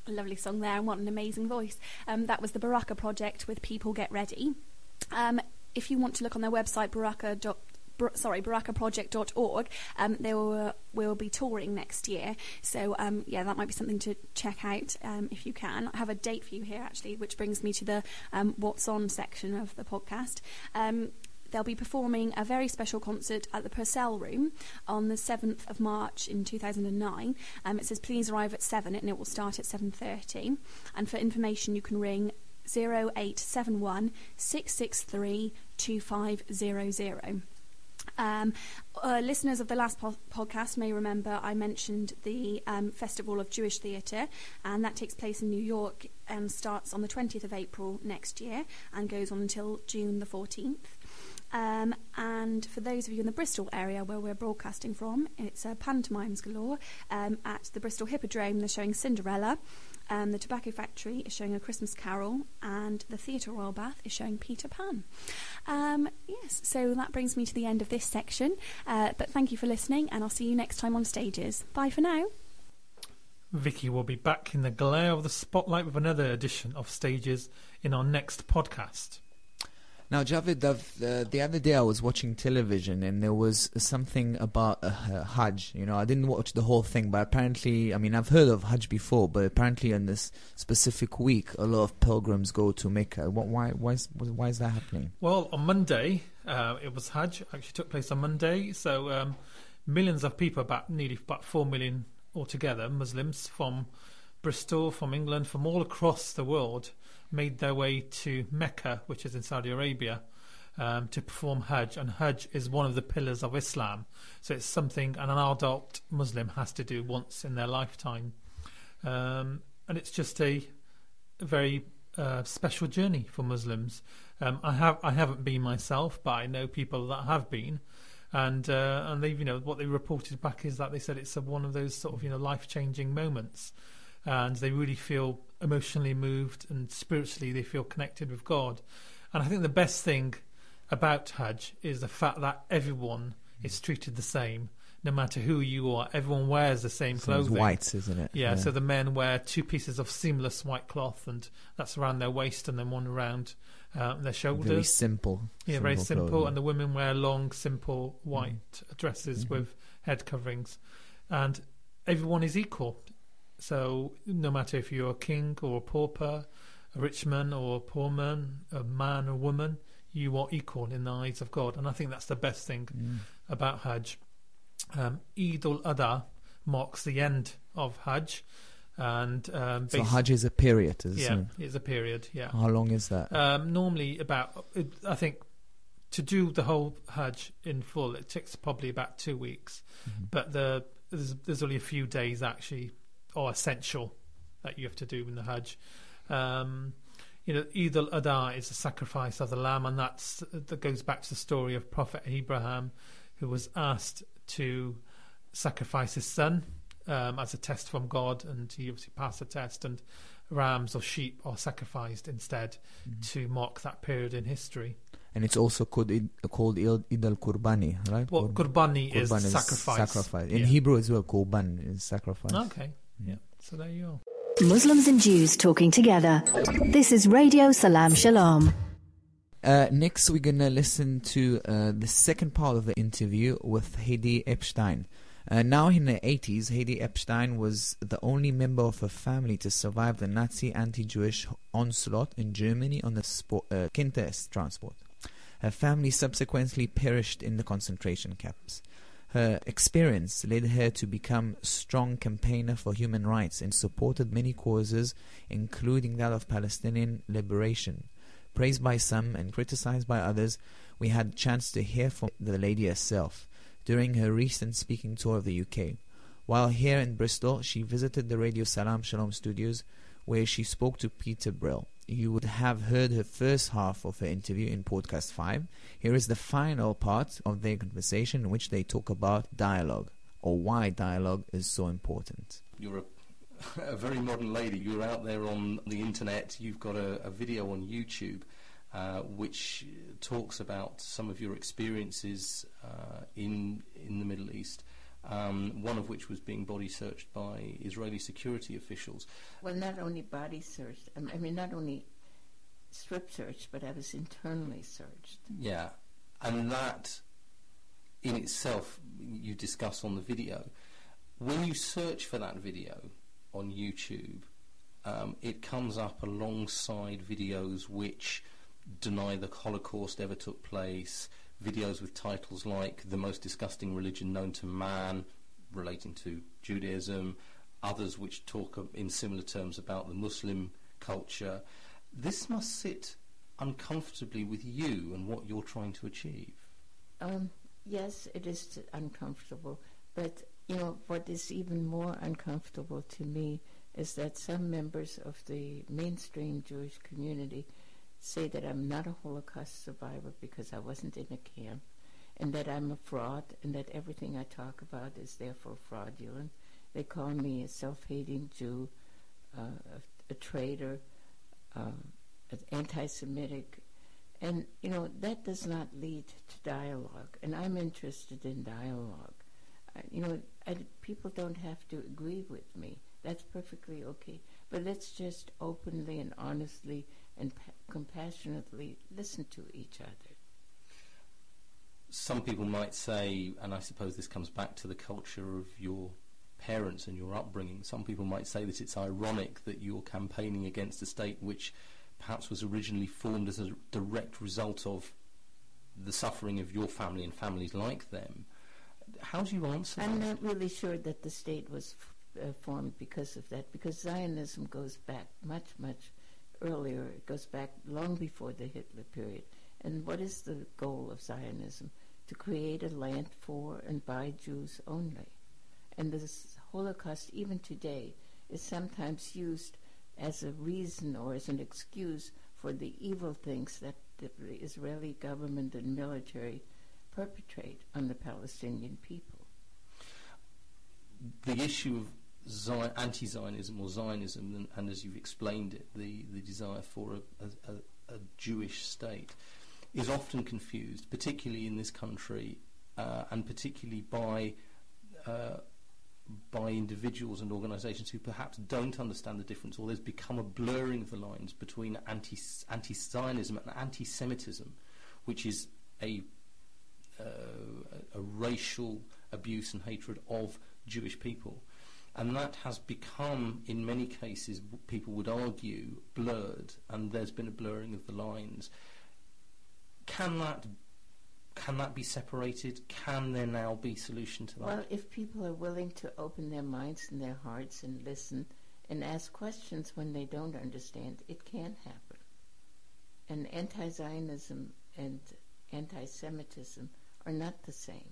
A lovely song there, and what an amazing voice. That was the Baraka Project with People Get Ready. If you want to look on their website, barakaproject.org, they will be touring next year. So, that might be something to check out if you can. I have a date for you here, actually, which brings me to the What's On section of the podcast. They'll be performing a very special concert at the Purcell Room on the 7th of March in 2009. It says please arrive at 7 and it will start at 7:30. And for information you can ring 0871 663 2500. Listeners of the last podcast may remember I mentioned the Festival of Jewish Theatre, and that takes place in New York and starts on the 20th of April next year and goes on until June the 14th. And for those of you in the Bristol area where we're broadcasting from, it's pantomimes galore. At the Bristol Hippodrome they're showing Cinderella, the Tobacco Factory is showing A Christmas Carol, and the Theatre Royal Bath is showing Peter Pan. Yes, so that brings me to the end of this section, but thank you for listening, and I'll see you next time on Stages. Bye for now. Vicky will be back in the glare of the spotlight with another edition of Stages in our next podcast. Now, Javed, the other day I was watching television and there was something about Hajj. You know, I didn't watch the whole thing, but apparently, I mean, I've heard of Hajj before, but apparently on this specific week, a lot of pilgrims go to Mecca. Why is that happening? Well, on Monday, it was Hajj. Actually took place on Monday. So millions of people, about 4 million altogether, Muslims from Bristol, from England, from all across the world, made their way to Mecca, which is in Saudi Arabia, to perform Hajj. And Hajj is one of the pillars of Islam. So it's something an adult Muslim has to do once in their lifetime. And it's just a very special journey for Muslims. I haven't been myself, but I know people that have been. And they've, what they reported back is that they said it's one of those sort of, life-changing moments. And they really feel emotionally moved, and spiritually they feel connected with God. And I think the best thing about Hajj is the fact that everyone is treated the same, no matter who you are. Everyone wears the same clothing. It's white, isn't it? Yeah, so the men wear 2 pieces of seamless white cloth, and that's around their waist and then one around their shoulders. Very simple. Yeah, very simple. Clothing. And the women wear long, simple white dresses with head coverings. And everyone is equal. So no matter if you're a king or a pauper, a rich man or a poor man, a man or woman, you are equal in the eyes of God. And I think that's the best thing about Hajj. Eid al-Adha marks the end of Hajj. And so Hajj is a period, is it? Yeah, it's a period, yeah. How long is that? Normally I think, to do the whole Hajj in full, it takes probably about 2 weeks. But there's only a few days actually or essential that you have to do in the Hajj. Eid al-Adha is the sacrifice of the lamb, and that goes back to the story of Prophet Abraham, who was asked to sacrifice his son as a test from God, and he obviously passed the test, and rams or sheep are sacrificed instead to mark that period in history. And it's also called Eid al-Qurbani, right? Well, Qurbani is sacrifice. In Hebrew as well, Qurban is sacrifice. Okay, yeah. So there you are. Muslims and Jews talking together. This is Radio Salam Shalom. Next, we're going to listen to the second part of the interview with Heidi Epstein. Now in the 80s, Heidi Epstein was the only member of her family to survive the Nazi anti-Jewish onslaught in Germany on the Kindertransport transport. Her family subsequently perished in the concentration camps. Her experience led her to become a strong campaigner for human rights and supported many causes, including that of Palestinian liberation. Praised by some and criticized by others, we had a chance to hear from the lady herself during her recent speaking tour of the UK. While here in Bristol, she visited the Radio Salam Shalom studios, where she spoke to Peter Brill. You would have heard her first half of her interview in podcast 5. Here is the final part of their conversation, in which they talk about dialogue, or why dialogue is so important. You're a very modern lady. You're out there on the internet. You've got a video on YouTube which talks about some of your experiences in the Middle East. one of which was being body searched by Israeli security officials. Well, not only body searched, I mean, not only strip searched, but I was internally searched. Yeah, and that in itself you discuss on the video. When you search for that video on YouTube, it comes up alongside videos which deny the Holocaust ever took place, videos with titles like The Most Disgusting Religion Known to Man, relating to Judaism, others which talk in similar terms about the Muslim culture. This must sit uncomfortably with you and what you're trying to achieve. Yes, it is uncomfortable, but what is even more uncomfortable to me is that some members of the mainstream Jewish community say that I'm not a Holocaust survivor because I wasn't in a camp, and that I'm a fraud, and that everything I talk about is therefore fraudulent. They call me a self-hating Jew, a traitor, anti-Semitic, and that does not lead to dialogue, and I'm interested in dialogue. People don't have to agree with me. That's perfectly okay. But let's just openly and honestly and compassionately listen to each other. Some people might say, and I suppose this comes back to the culture of your parents and your upbringing, some people might say that it's ironic that you're campaigning against a state which perhaps was originally formed as a direct result of the suffering of your family and families like them. How do you answer that? I'm not really sure that the state was formed because of that, because Zionism goes back much, much earlier. It goes back long before the Hitler period. And what is the goal of Zionism? To create a land for and by Jews only. And the Holocaust, even today, is sometimes used as a reason or as an excuse for the evil things that the Israeli government and military perpetrate on the Palestinian people. The issue of anti-Zionism or Zionism, and as you've explained it, the desire for a Jewish state, is often confused, particularly in this country, and particularly by individuals and organisations who perhaps don't understand the difference, or there's become a blurring of the lines between anti-Zionism and anti-Semitism, which is a racial abuse and hatred of Jewish people. And that has become, in many cases, people would argue, blurred, and there's been a blurring of the lines. Can that be separated? Can there now be a solution to that? Well, if people are willing to open their minds and their hearts and listen and ask questions when they don't understand, it can happen. And anti-Zionism and anti-Semitism are not the same.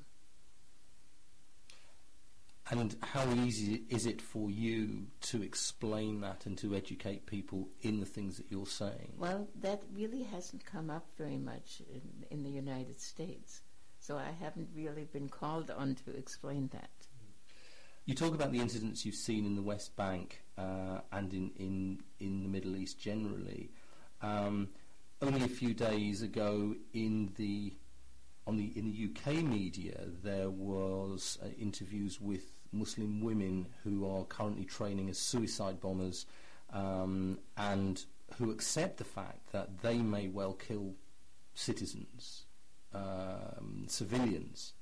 And how easy is it for you to explain that and to educate people in the things that you're saying? Well, that really hasn't come up very much in the United States. So I haven't really been called on to explain that. You talk about the incidents you've seen in the West Bank and in the Middle East generally. Only a few days ago in the UK media, there was interviews with Muslim women who are currently training as suicide bombers, and who accept the fact that they may well kill citizens, civilians,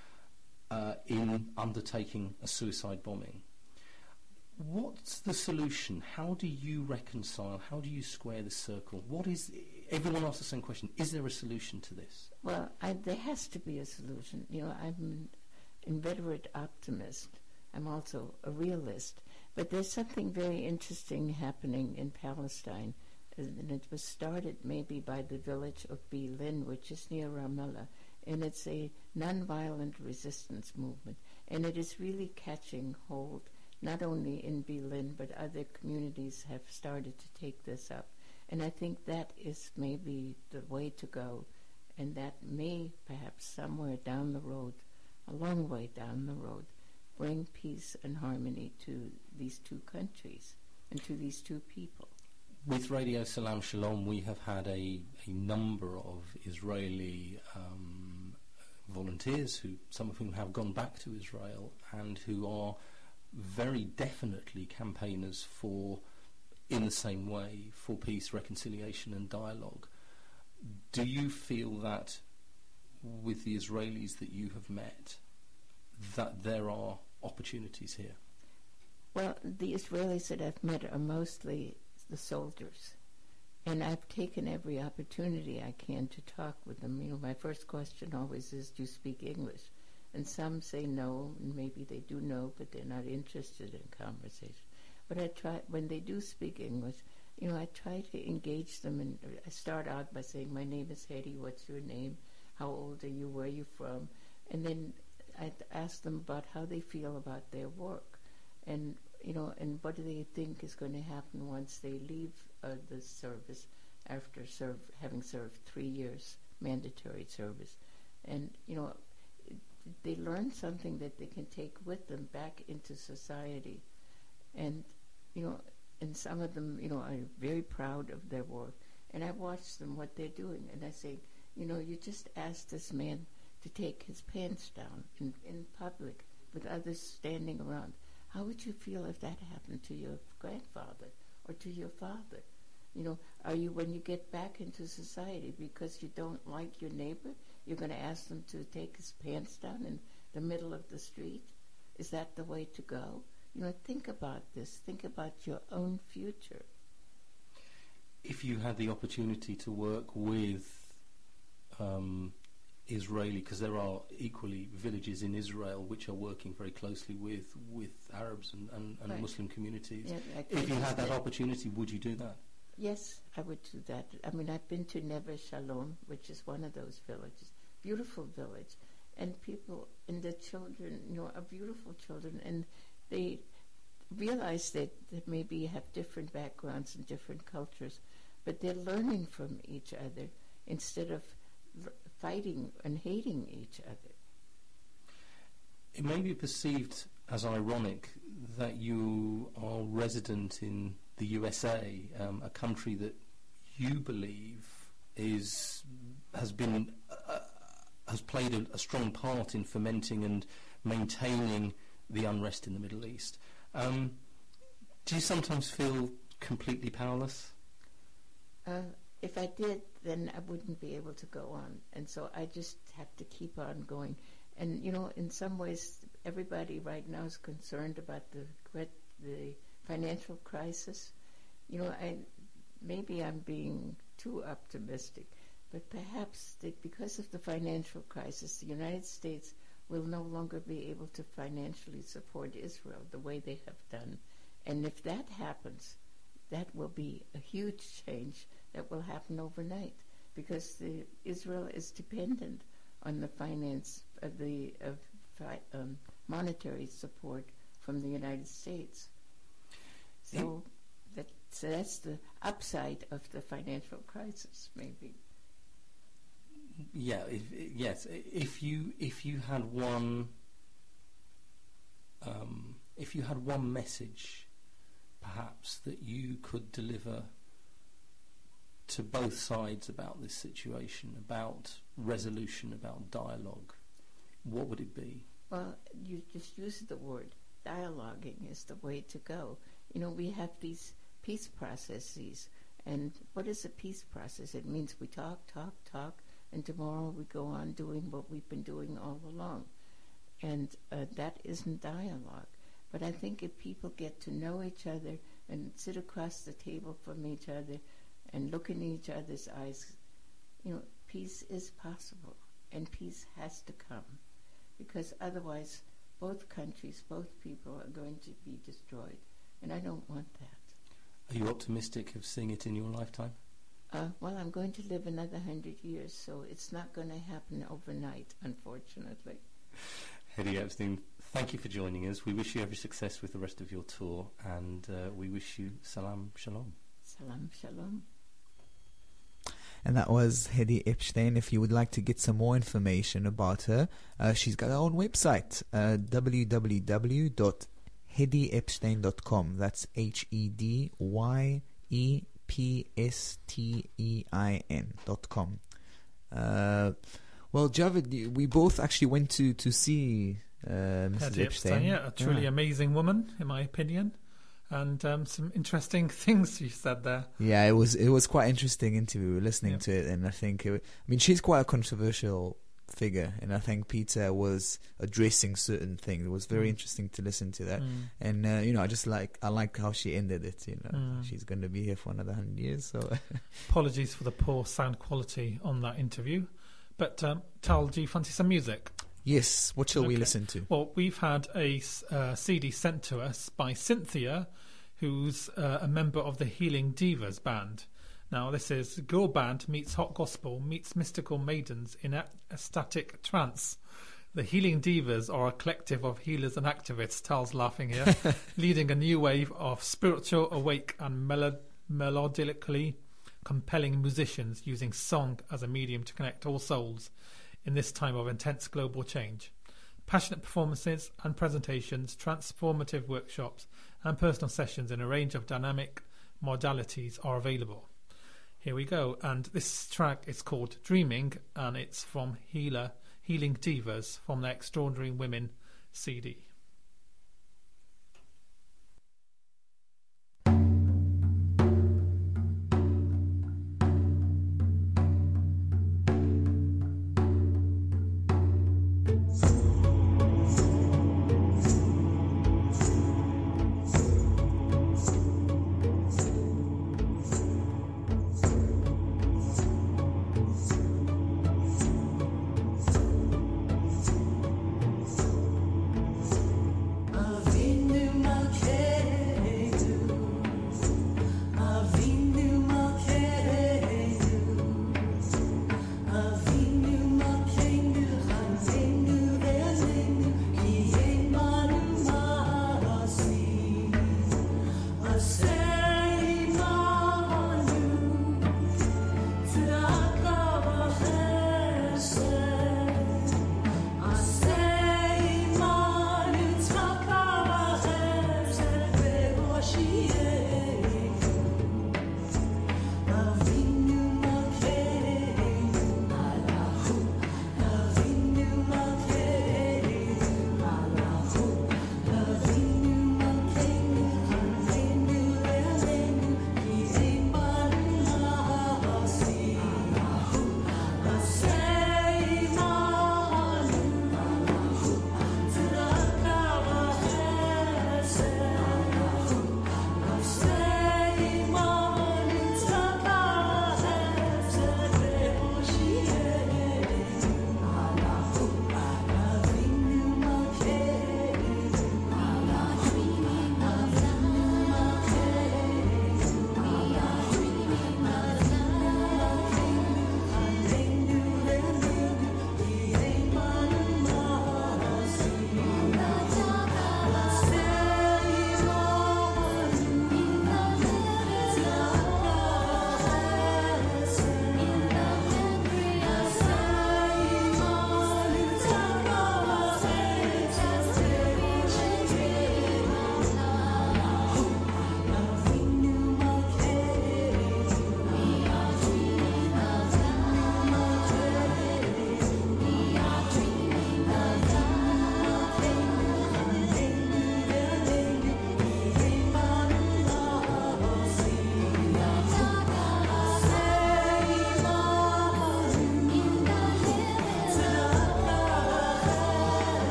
in undertaking a suicide bombing. What's the solution? How do you reconcile? How do you square the circle? Everyone asks the same question. Is there a solution to this? Well, there has to be a solution. I'm an inveterate optimist. I'm also a realist. But there's something very interesting happening in Palestine. And it was started maybe by the village of Bilin, which is near Ramallah. And it's a nonviolent resistance movement. And it is really catching hold. Not only in Bilin, but other communities have started to take this up. And I think that is maybe the way to go. And that may, perhaps somewhere down the road, a long way down the road, bring peace and harmony to these two countries and to these two people. With Radio Salam Shalom, we have had a number of Israeli volunteers, some of whom have gone back to Israel and who are very definitely campaigners for, in the same way, for peace, reconciliation and dialogue. Do you feel that with the Israelis that you have met, that there are opportunities here? Well, the Israelis that I've met are mostly the soldiers. And I've taken every opportunity I can to talk with them. You know, my first question always is, do you speak English? And some say no, and maybe they do know, but they're not interested in conversation. But I try, when they do speak English, you know, I try to engage them, and I start out by saying, my name is Hedy, what's your name? How old are you? Where are you from? And then I ask them about how they feel about their work. And, you know, and what do they think is going to happen once they leave the service after having served 3 years mandatory service. And, you know, they learn something that they can take with them back into society. And, you know, and some of them, you know, are very proud of their work. And I watch them, what they're doing, and I say, you know, you just asked this man to take his pants down in public with others standing around. How would you feel if that happened to your grandfather or to your father? You know, are you, when you get back into society, because you don't like your neighbor, you're going to ask them to take his pants down in the middle of the street? Is that the way to go? You know, think about this. Think about your own future. If you had the opportunity to work with Israeli, because there are equally villages in Israel which are working very closely with Arabs and right. Muslim communities. Yeah, if you had that opportunity, would you do that? Yes, I would do that. I mean, I've been to Neve Shalom, which is one of those villages, beautiful village, and people and the children, you know, are beautiful children, and they realize that they maybe have different backgrounds and different cultures, but they're learning from each other instead of fighting and hating each other. It may be perceived as ironic that you are resident in the USA, a country that you believe has played a strong part in fomenting and maintaining the unrest in the Middle East. Do you sometimes feel completely powerless? If I did, then I wouldn't be able to go on. And so I just have to keep on going. And, you know, in some ways, everybody right now is concerned about the financial crisis. You know, maybe I'm being too optimistic, but perhaps that because of the financial crisis, the United States will no longer be able to financially support Israel the way they have done. And if that happens, that will be a huge change that will happen overnight, because Israel is dependent on the finance of monetary support from the United States. So that's the upside of the financial crisis, maybe. Yeah. Yes. If you had one message, perhaps, that you could deliver to both sides about this situation, about resolution, about dialogue, what would it be? Well, you just used the word. Dialoguing is the way to go. You know, we have these peace processes. And what is a peace process? It means we talk, and tomorrow we go on doing what we've been doing all along. And that isn't dialogue. But I think if people get to know each other and sit across the table from each other and look in each other's eyes, you know, peace is possible, and peace has to come, because otherwise both countries, both people are going to be destroyed, and I don't want that. Are you optimistic of seeing it in your lifetime? Well, I'm going to live another 100 years, so it's not going to happen overnight, unfortunately. Hedy Epstein, thank you for joining us. We wish you every success with the rest of your tour, and we wish you salam shalom. Salam shalom. And that was Hedy Epstein. If you would like to get some more information about her, she's got her own website, www.hedyepstein.com. That's HEDYEPSTEIN.com. Well, Javed, we both actually went to see Mrs. Hetty Epstein. Yeah, a truly amazing woman, in my opinion. And some interesting things she said there. Yeah, it was quite interesting interview, listening to it, and I think she's quite a controversial figure, and I think Peter was addressing certain things. It was very interesting to listen to that, and I like how she ended it. She's going to be here for another 100 years. So apologies for the poor sound quality on that interview, but Tal, do you fancy some music? Yes, what shall we listen to? Well, we've had a CD sent to us by Cynthia, who's a member of the Healing Divas band. Now, this is girl band meets hot gospel meets mystical maidens in ecstatic trance. The Healing Divas are a collective of healers and activists, Tal's laughing here, leading a new wave of spiritual, awake and melodically compelling musicians using song as a medium to connect all souls in this time of intense global change. Passionate performances and presentations, transformative workshops and personal sessions in a range of dynamic modalities are available. Here we go, and this track is called Dreaming, and it's from Healing Divas from their Extraordinary Women CD.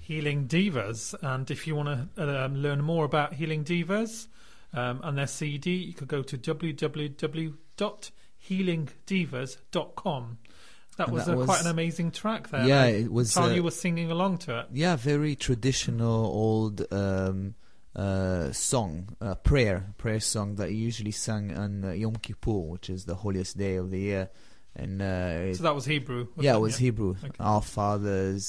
Healing Divas. And if you want to learn more about Healing Divas and their CD, you could go to www.healingdivas.com. That was quite an amazing track there. Yeah, it was. Talia was singing along to it. Yeah, very traditional old song, prayer song that you usually sang on Yom Kippur, which is the holiest day of the year. And so that was Hebrew. Yeah, it was Hebrew. Okay. Our Father,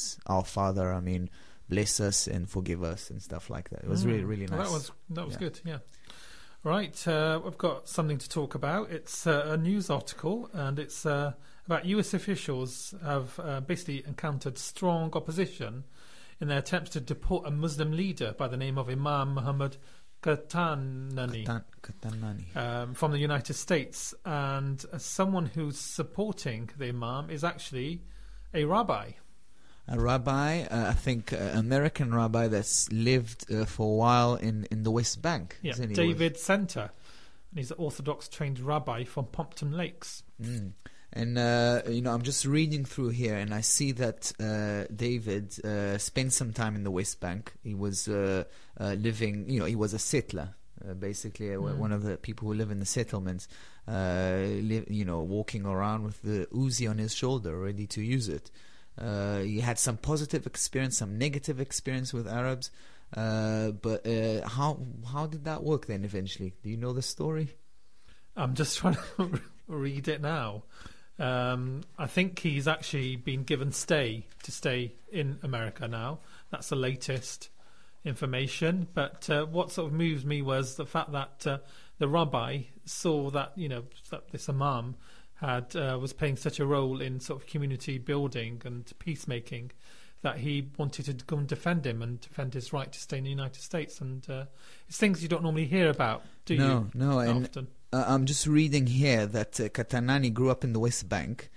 bless us and forgive us and stuff like that. It was really, really nice. Well, that was good. Yeah. Right, I've got something to talk about. It's a news article, and it's about US officials have basically encountered strong opposition in their attempts to deport a Muslim leader by the name of Imam Muhammad Qatanani from the United States. And someone who's supporting the Imam is actually a rabbi. A rabbi, I think, American rabbi that's lived for a while in the West Bank. Yeah, David Center. He's an Orthodox trained rabbi from Pompton Lakes. And, I'm just reading through here, and I see that David spent some time in the West Bank. He was living, he was a settler, basically, one of the people who live in the settlements, walking around with the Uzi on his shoulder, ready to use it. He had some positive experience, some negative experience with Arabs. But how did that work then eventually? Do you know the story? I'm just trying to read it now. I think he's actually been given to stay in America now. That's the latest information. But what sort of moved me was the fact that the rabbi saw that that this imam was playing such a role in sort of community building and peacemaking, that he wanted to go and defend him and defend his right to stay in the United States. And it's things you don't normally hear about, do you? No, and often. I'm just reading here that Qatanani grew up in the West Bank,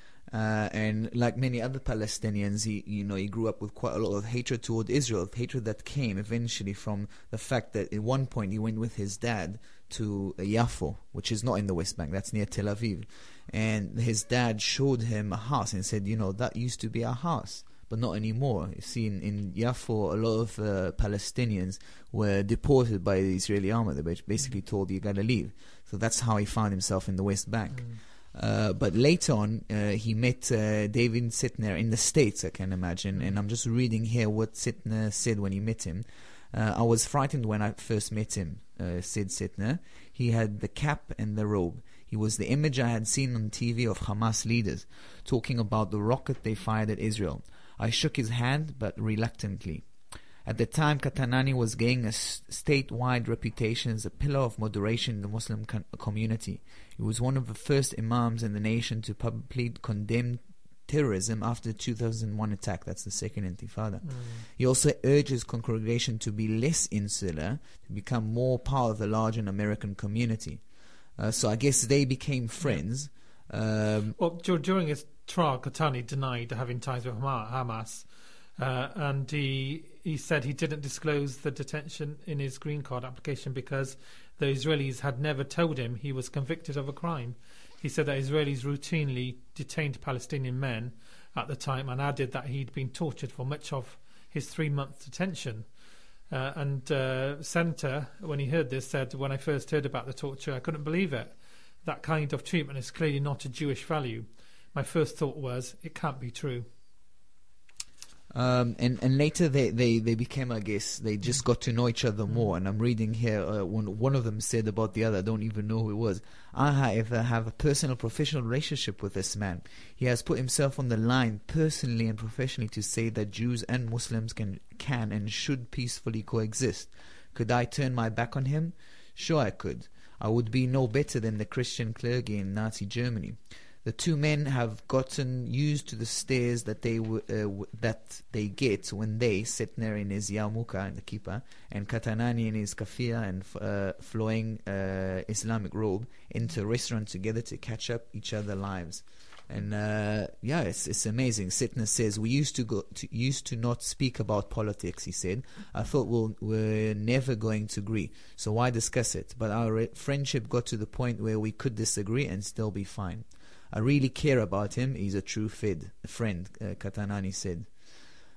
and like many other Palestinians, he grew up with quite a lot of hatred toward Israel, hatred that came eventually from the fact that at one point he went with his dad to Yafo, which is not in the West Bank, that's near Tel Aviv, and his dad showed him a house and said, that used to be our house, but not anymore. You see, in Yafo, a lot of Palestinians were deported by the Israeli army. They basically told, you got to leave. So that's how he found himself in the West Bank. But later on, he met David Sittner in the States, I can imagine. And I'm just reading here what Sittner said when he met him. I was frightened when I first met him, said Sittner. He had the cap and the robe. He was the image I had seen on TV of Hamas leaders, talking about the rocket they fired at Israel. I shook his hand, but reluctantly. At the time, Qatanani was gaining a statewide reputation as a pillar of moderation in the Muslim community. He was one of the first imams in the nation to publicly condemn terrorism after the 2001 attack. That's the second intifada. He also urged his congregation to be less insular, to become more part of the larger American community. So I guess they became friends. Well, during his trial, Qatanani denied having ties with Hamas. And he said he didn't disclose the detention in his green card application because the Israelis had never told him he was convicted of a crime. He said that Israelis routinely detained Palestinian men at the time, and added that he'd been tortured for much of his 3-month detention. And Center, when he heard this, said, "When I first heard about the torture, I couldn't believe it. That kind of treatment is clearly not a Jewish value. My first thought was, it can't be true." And later they became, I guess, they just got to know each other more. And I'm reading here, one of them said about the other, I don't even know who it was, "I, however, have a personal professional relationship with this man. He has put himself on the line personally and professionally to say that Jews and Muslims can and should peacefully coexist. Could I turn my back on him? Sure I could. I would be no better than the Christian clergy in Nazi Germany. The two men have gotten used to the stares that they get when they, Sittner in his yarmulke and the kippah, and Qatanani in his kafia and flowing Islamic robe, into a restaurant together to catch up each other's lives." And it's amazing. Sittner says, "We used to not speak about politics," he said. "I thought we're never going to agree, so why discuss it? But our friendship got to the point where we could disagree and still be fine. I really care about him. He's a true friend," Qatanani said.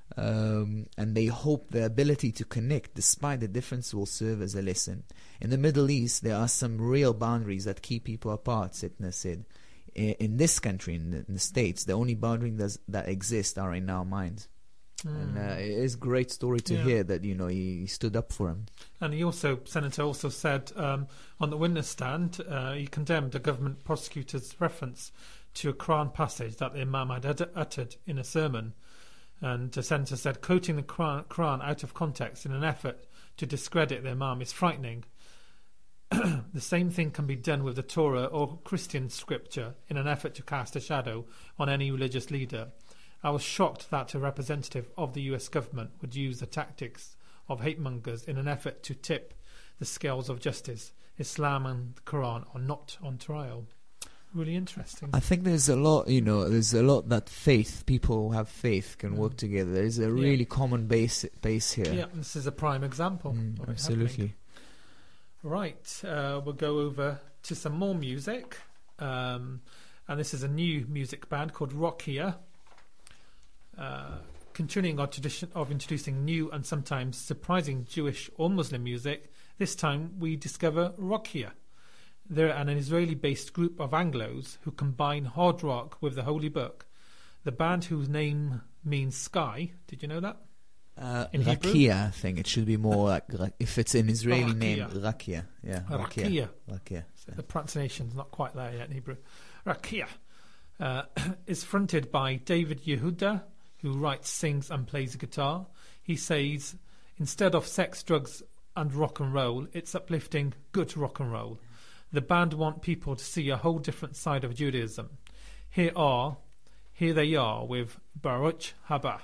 and they hope the ability to connect despite the difference will serve as a lesson. In the Middle East, there are some real boundaries that keep people apart, Sitna said. In this country, in the States, the only boundaries that exist are in our minds. And it is a great story to hear that, he stood up for him. And Senator also said on the witness stand, he condemned the government prosecutor's reference to a Quran passage that the Imam had uttered in a sermon. And the Senator said, quoting the Quran out of context in an effort to discredit the Imam is frightening. The same thing can be done with the Torah or Christian scripture in an effort to cast a shadow on any religious leader. I was shocked that a representative of the US government would use the tactics of hate mongers in an effort to tip the scales of justice. Islam and the Quran are not on trial. Really interesting. I think there's a lot, that people who have faith can work together. There's a really common base here. Yeah, this is a prime example. Of absolutely. Right, we'll go over to some more music. And this is a new music band called Rockia. Continuing our tradition of introducing new and sometimes surprising Jewish or Muslim music, this time we discover Rockia. They're an Israeli-based group of Anglos who combine hard rock with the Holy Book. The band, whose name means sky, did you know that? In Hebrew? Rakia, I think it should be more like, if it's an Israeli name, Rakia. Yeah, Rakia. So. The pronunciation's not quite there yet in Hebrew. Rakia is fronted by David Yehuda, who writes, sings and plays the guitar. He says, instead of sex, drugs and rock and roll, it's uplifting good rock and roll. The band want people to see a whole different side of Judaism. Here they are with Baruch Haba.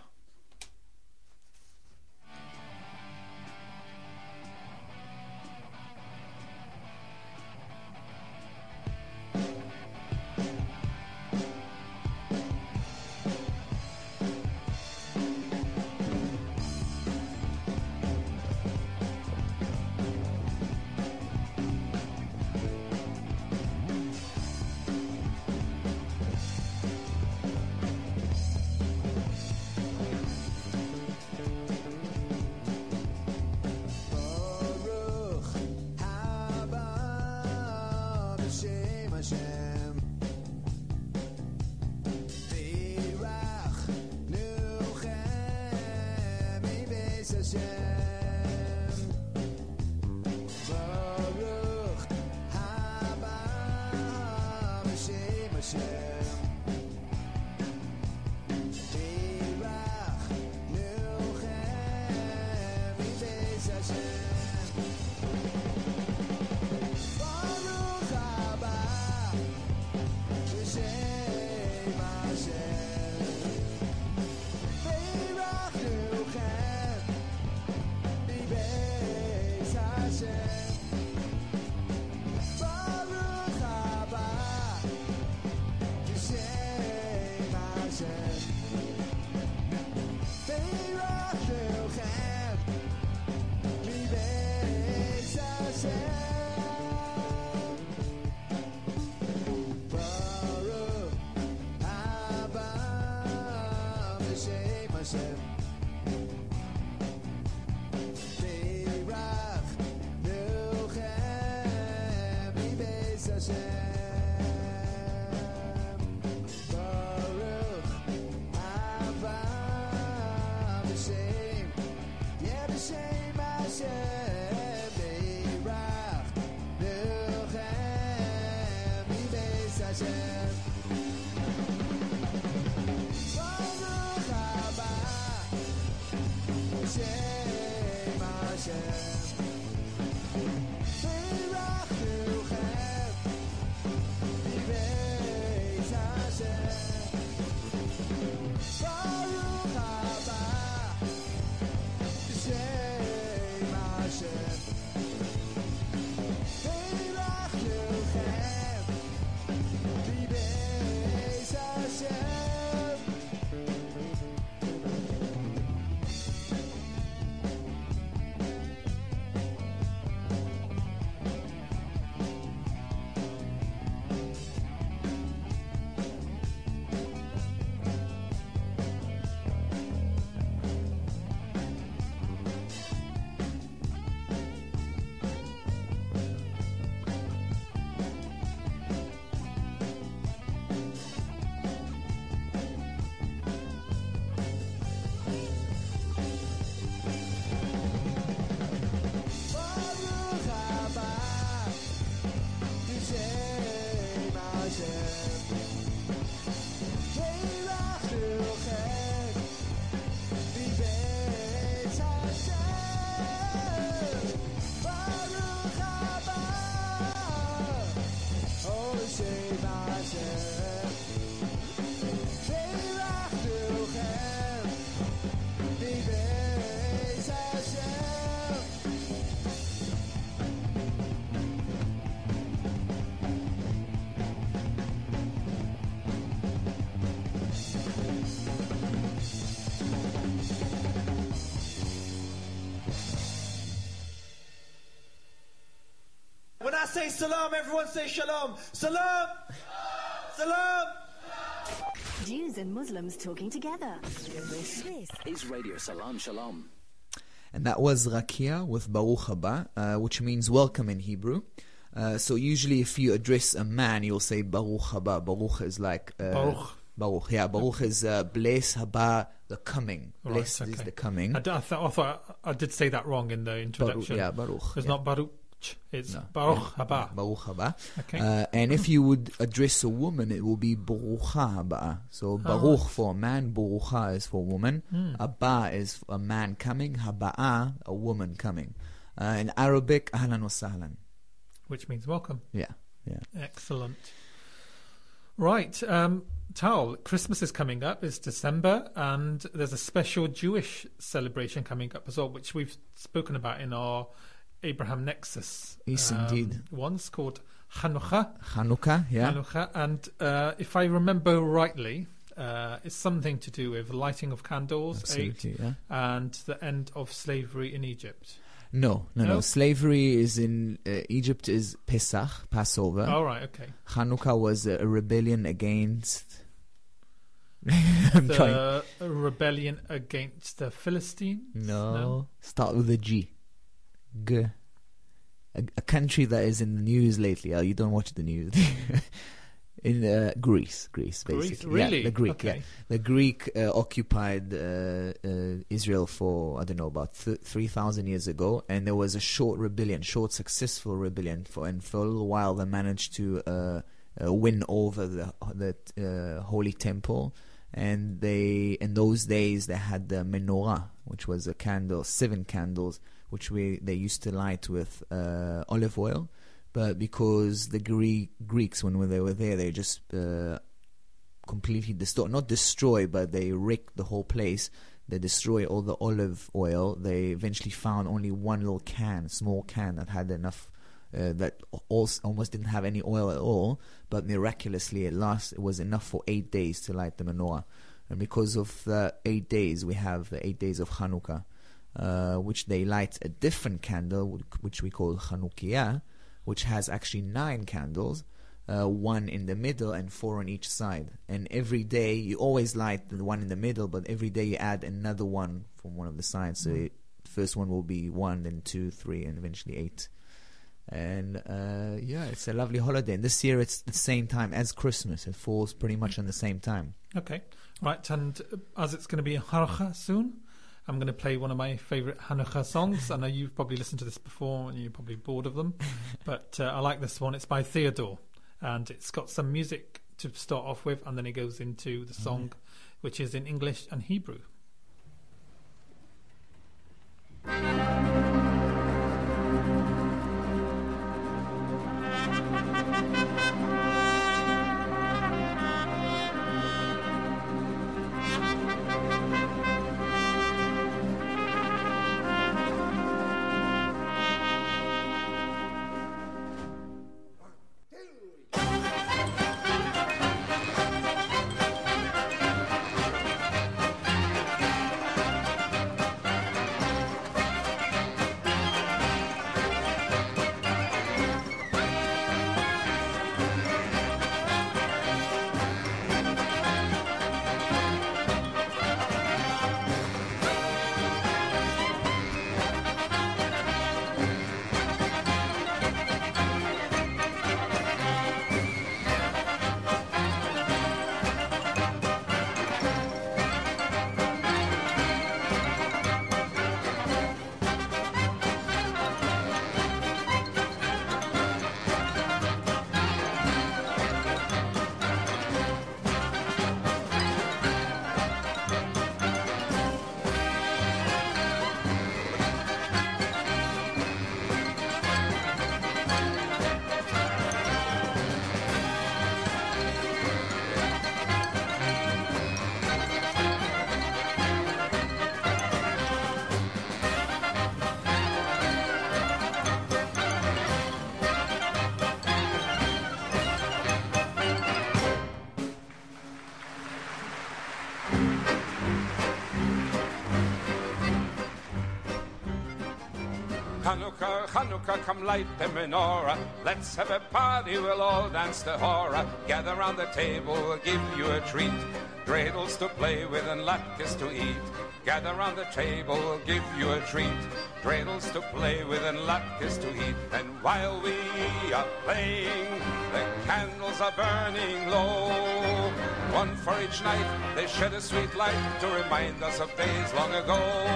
say salam, everyone say shalom. Salam! Salam! Jews and Muslims talking together. This is Radio Salam Shalom. And that was Rakia with Baruch Haba, which means welcome in Hebrew. So usually if you address a man, you'll say Baruch Haba. Baruch is like... Baruch, yeah. Baruch is bless, Haba, the coming. Blessed is the coming. I thought I did say that wrong in the introduction. Baruch. It's not Baruch. It's Baruch Haba. Baruch Haba. Okay. And if you would address a woman, it will be Barucha Haba. So Baruch for a man, Barucha is for a woman, Haba is a man coming, Haba'a, a woman coming. In Arabic, Ahlan wa Sahlan. Which means welcome. Yeah. Excellent. Right. Tal, Christmas is coming up. It's December, and there's a special Jewish celebration coming up as well, which we've spoken about in our Abraham Nexus. Yes, indeed. One's called Hanukkah. Hanukkah, and if I remember rightly, it's something to do with lighting of candles, and the end of slavery in Egypt. No. Slavery is in Egypt is Pesach, Passover. All right, okay. Hanukkah was a rebellion against... a rebellion against the Philistines? No. Start with a G. G. A country that is in the news lately. You don't watch the news. In Greece, basically. Greece, really? Yeah, the Greek, okay. yeah. The Greek occupied Israel for, about 3,000 years ago, and there was a short successful rebellion, and for a little while they managed to win over the Holy Temple, and in those days they had the menorah, which was a candle, 7 candles, which they used to light with olive oil. But because the Greeks, when they were there, they just completely not destroy, but they wrecked the whole place. They destroyed all the olive oil. They eventually found only one little small can that had enough, that almost didn't have any oil at all. But miraculously, at last, it was enough for 8 days to light the menorah. And because of the 8 days, we have the 8 days of Hanukkah, which they light a different candle, which we call Chanukiah, which has actually 9 candles, 1 in the middle and 4 on each side. And every day, you always light the one in the middle, but every day you add another one from one of the sides. So the first one will be 1, then 2, 3, and eventually 8. And it's a lovely holiday. And this year it's the same time as Christmas. It falls pretty much on the same time. Okay, right. And as it's going to be Hanukkah soon, I'm going to play one of my favourite Hanukkah songs. I know you've probably listened to this before and you're probably bored of them, but I like this one. It's by Theodore, and it's got some music to start off with, and then it goes into the song, which is in English and Hebrew. Chanukah, Chanukah, come light the menorah. Let's have a party, we'll all dance the hora. Gather round the table, we'll give you a treat. Dreidels to play with and latkes to eat. Gather round the table, we'll give you a treat. Dreidels to play with and latkes to eat. And while we are playing, the candles are burning low. One for each night, they shed a sweet light to remind us of days long ago.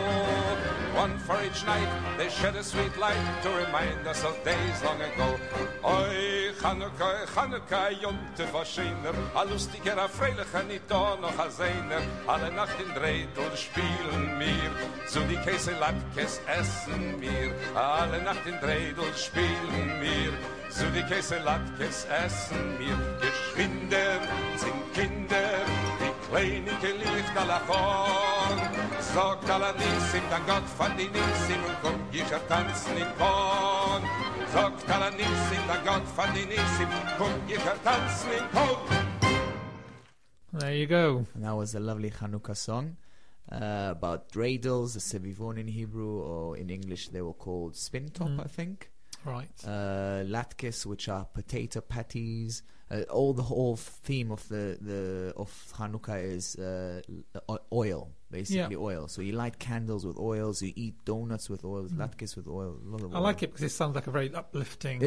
One for each night, they shed a sweet light to remind us of days long ago. Oi, Chanukah, Chanukah, Jonte verschiener, a lustiger, a freilicher, nicht da noch a seiner. Alle Nacht in Dreidel spielen wir, zu die Käse Latkes essen wir. Alle Nacht in Dreidel spielen wir, zu die Käse Latkes essen wir. Geschwinder sind Kinder, die kleinige Licht Alachon. Sagt Allah Nissim, dann Gott von die Nissim und komm, ich tanzen in Korn. Sagt Allah Nissim, dann Gott von die Nissim, komm, ich tanzen in Korn. There you go. And that was a lovely Chanukah song about dreidels, the sevivon in Hebrew, or in English they were called spin top, I think. Right. Latkes, which are potato patties. The whole theme of of Chanukah is oil, basically oil. So you light candles with oils, you eat donuts with oils, latkes with oil. A lot of I oil. like it because it sounds like a very uplifting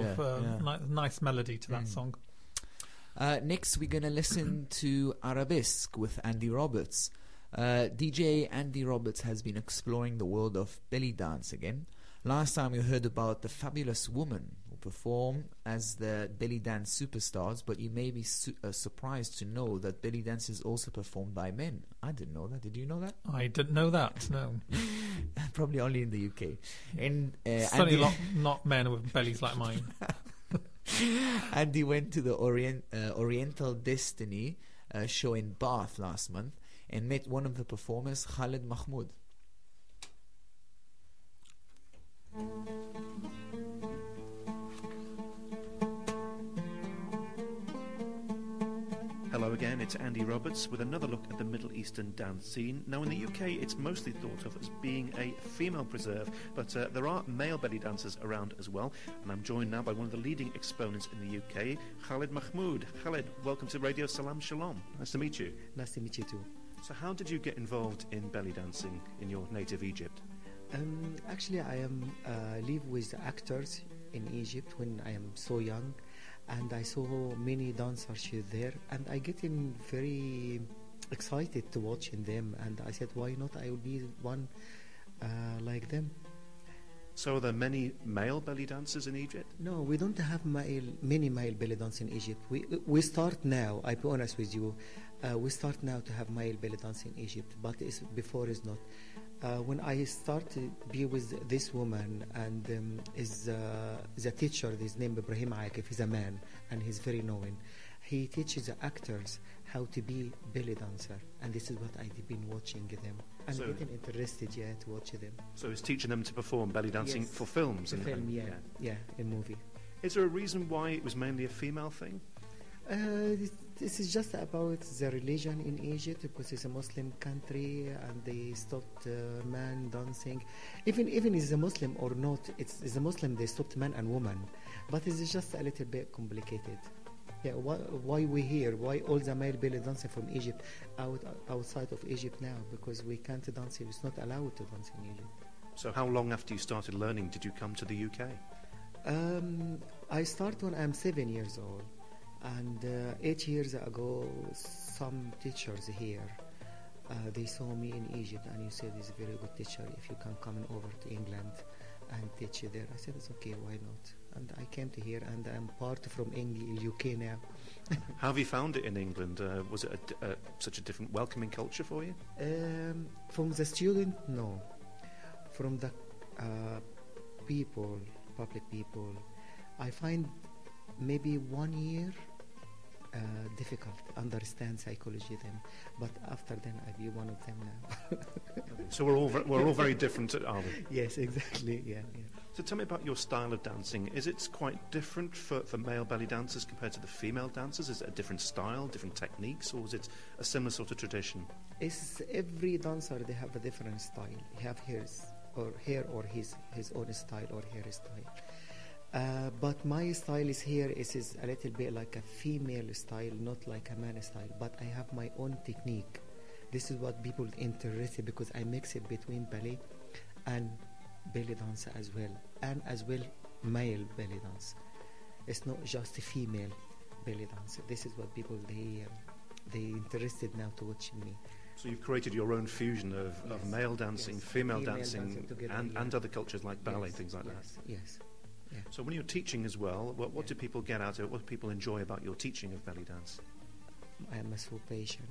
nice melody to that song. Next, we're going to listen to Arabesque with Andy Roberts. DJ Andy Roberts has been exploring the world of belly dance again. Last time we heard about the fabulous women who perform as the belly dance superstars, but you may be surprised to know that belly dance is also performed by men. I didn't know that. Did you know that? I didn't know that, no. Probably only in the UK. Certainly not men with bellies like mine. Andy went to the Oriental Destiny show in Bath last month and met one of the performers, Khaled Mahmoud. Hello again, it's Andy Roberts with another look at the Middle Eastern dance scene. Now in the UK it's mostly thought of as being a female preserve, but there are male belly dancers around as well, and I'm joined now by one of the leading exponents in the UK, Khaled Mahmoud. Khaled, welcome to Radio Salam Shalom. Nice to meet you. Nice to meet you too. So how did you get involved in belly dancing in your native Egypt? Actually, I live with actors in Egypt when I am so young, and I saw many dancers there, and I get very excited to watching them, and I said, why not? I will be one like them. So are there many male belly dancers in Egypt? No, we don't have many male belly dancers in Egypt. We start now, I'll be honest with you, we start now to have male belly dance in Egypt, but before is not. When I started to be with this woman, and is a teacher, his name Ibrahim Akif, he's a man, and he's very known. He teaches the actors how to be belly dancer, and this is what I've been watching them. I'm getting interested, to watch them. So he's teaching them to perform belly dancing for films? In movie. Is there a reason why it was mainly a female thing? This is just about the religion in Egypt, because it's a Muslim country and they stopped man dancing. Even is a Muslim or not, it's a Muslim, they stopped man and woman. But it's just a little bit complicated. Yeah, why we here? Why all the male belly dancing from Egypt outside of Egypt now? Because we can't dance, it's not allowed to dance in Egypt. So how long after you started learning did you come to the UK? I started when I'm 7 years old. And 8 years ago, some teachers here, they saw me in Egypt, and you said he's a very good teacher. If you can come over to England and teach there, I said it's okay, why not? And I came to here, and I'm part from UK now. How have you found it in England? Was it such a different, welcoming culture for you? From the student, no. From the people, public people, I find maybe 1 year difficult to understand psychology then, but after then I be one of them now. So we're all very different, are we? Yes, exactly. Yeah. So tell me about your style of dancing. Is it quite different for male belly dancers compared to the female dancers? Is it a different style, different techniques, or is it a similar sort of tradition? It's every dancer, they have a different style. You have here or his own style or hairstyle. But my style is a little bit like a female style, not like a man style. But I have my own technique. This is what people interested, because I mix it between ballet and belly dance as well, and as well male belly dance. It's not just a female belly dance. This is what people they interested now to watch me. So you've created your own fusion of male dancing, female dancing together, and other cultures like ballet, things like that. Yes. Yeah. So when you're teaching as well, what do people get out of it? What do people enjoy about your teaching of belly dance? I am so patient.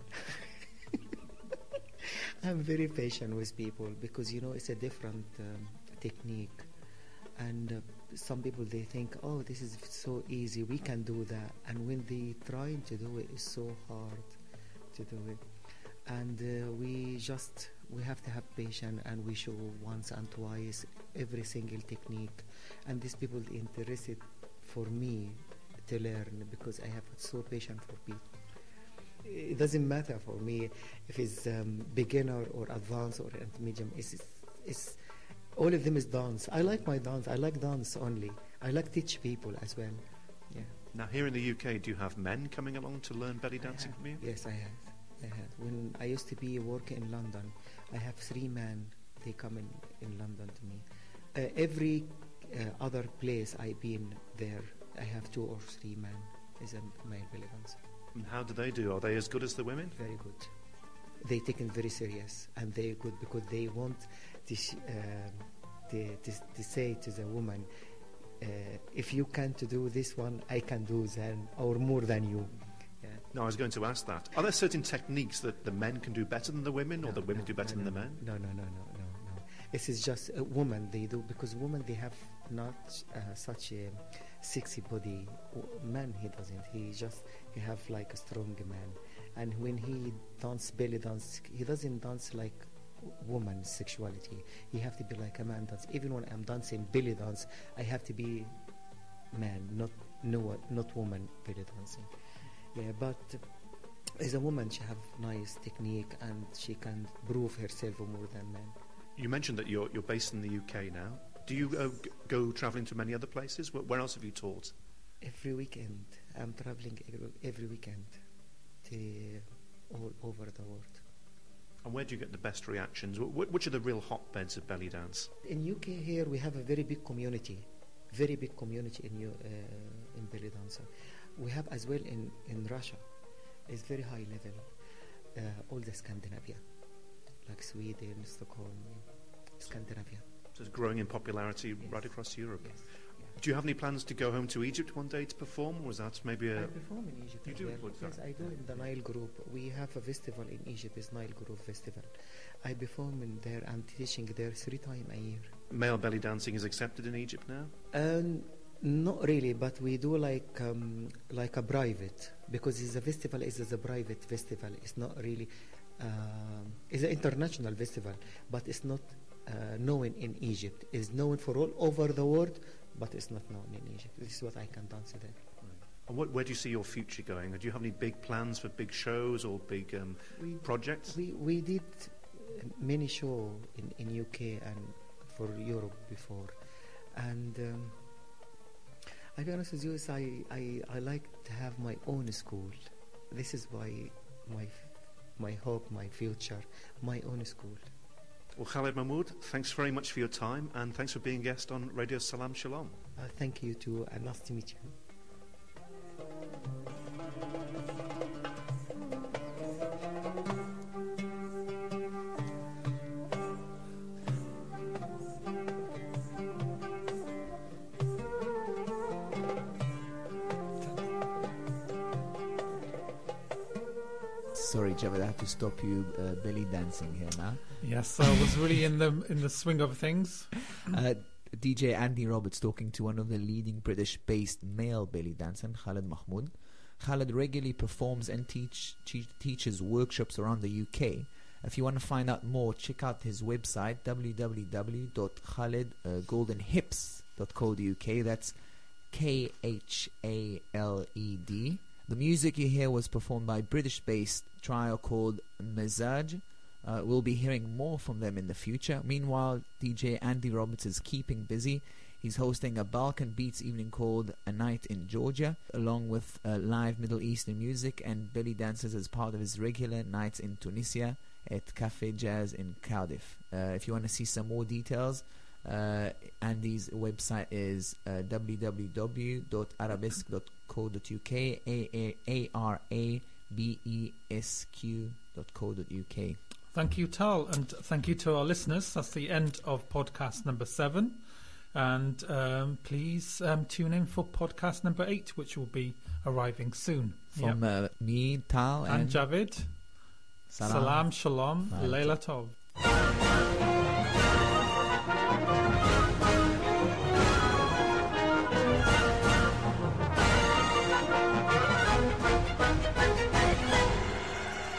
I'm very patient with people, because it's a different technique, and some people they think, oh, this is so easy, we can do that, and when they trying to do it, it's so hard to do it. And we have to have patience, and we show once and twice every single technique, and these people interested for me to learn, because I have so patient for people. It doesn't matter for me if it's beginner or advanced or intermediate. It's all of them is dance. I like my dance. I like dance only. I like teach people as well. Yeah. Now here in the UK, do you have men coming along to learn belly dancing from you? Yes, I have. When I used to be working in London, I have 3 men. They come in London to me. Every other place I've been there, I have 2 or 3 men as a male belly dancer. And how do they do? Are they as good as the women? Very good. They take it very serious, and they're good because they want to say to the woman, if you can't do this one, I can do that, or more than you. Yeah. No, I was going to ask that. Are there certain techniques that the men can do better than the women, or the women do better than the men? No. This is just a woman they do, because women they have not such a sexy body. Man, he doesn't. He have like a strong man, and when he dance belly dance, he doesn't dance like woman's sexuality. He have to be like a man dance. Even when I'm dancing belly dance, I have to be man, not woman belly dancing. Yeah, but as a woman, she have nice technique, and she can prove herself more than men. You mentioned that you're based in the UK now. Do you go travelling to many other places? Where else have you taught? Every weekend. I'm travelling every weekend to all over the world. And where do you get the best reactions? Which are the real hotbeds of belly dance? In UK here, we have a very big community in belly dance. We have as well in Russia. It's very high level. All the Scandinavia, like Sweden, Stockholm, Scandinavia. So it's growing in popularity right across Europe. Yes. Yeah. Do you have any plans to go home to Egypt one day to perform, or is that maybe I perform in Egypt. You do? Well. Yes, I do in the Nile Group. We have a festival in Egypt, it's Nile Group Festival. I perform in there. I'm teaching there 3 times a year. Male belly dancing is accepted in Egypt now? Not really, but we do like a private, because it's a festival. It's a private festival. It's not really. It's an international festival, but it's not known in Egypt. It's known for all over the world, but it's not known in Egypt. This is what I can dance there. And where do you see your future going? Do you have any big plans for big shows or big projects? We did many shows in UK and for Europe before, and I'll be honest with you, I like to have my own school. This is why my hope, my future, my own school. Well, Khaled Mahmoud, thanks very much for your time, and thanks for being a guest on Radio Salam Shalom. Thank you too, and nice to meet you. Sorry, Javed, I have to stop you belly dancing here now. Yes, I was really in the swing of things. DJ Andy Roberts talking to one of the leading British-based male belly dancers, Khaled Mahmoud. Khaled regularly performs and teaches workshops around the UK. If you want to find out more, check out his website, www.khaledgoldenhips.co.uk. That's KHALED. The music you hear was performed by British-based trio called Mezaj. We'll be hearing more from them in the future. Meanwhile, DJ Andy Roberts is keeping busy. He's hosting a Balkan Beats evening called A Night in Georgia, along with live Middle Eastern music and belly dances as part of his regular nights in Tunisia at Cafe Jazz in Cardiff. If you want to see some more details, Andy's website is www.arabesque.co.uk, arabesq.co.uk. Thank you, Tal, and thank you to our listeners. That's the end of podcast number 7. And please tune in for podcast number 8, which will be arriving soon. From me, Tal, and Javid. Salam, shalom, Leila Tov.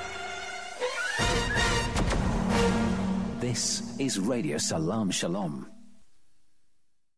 This is Radio Salam Shalom.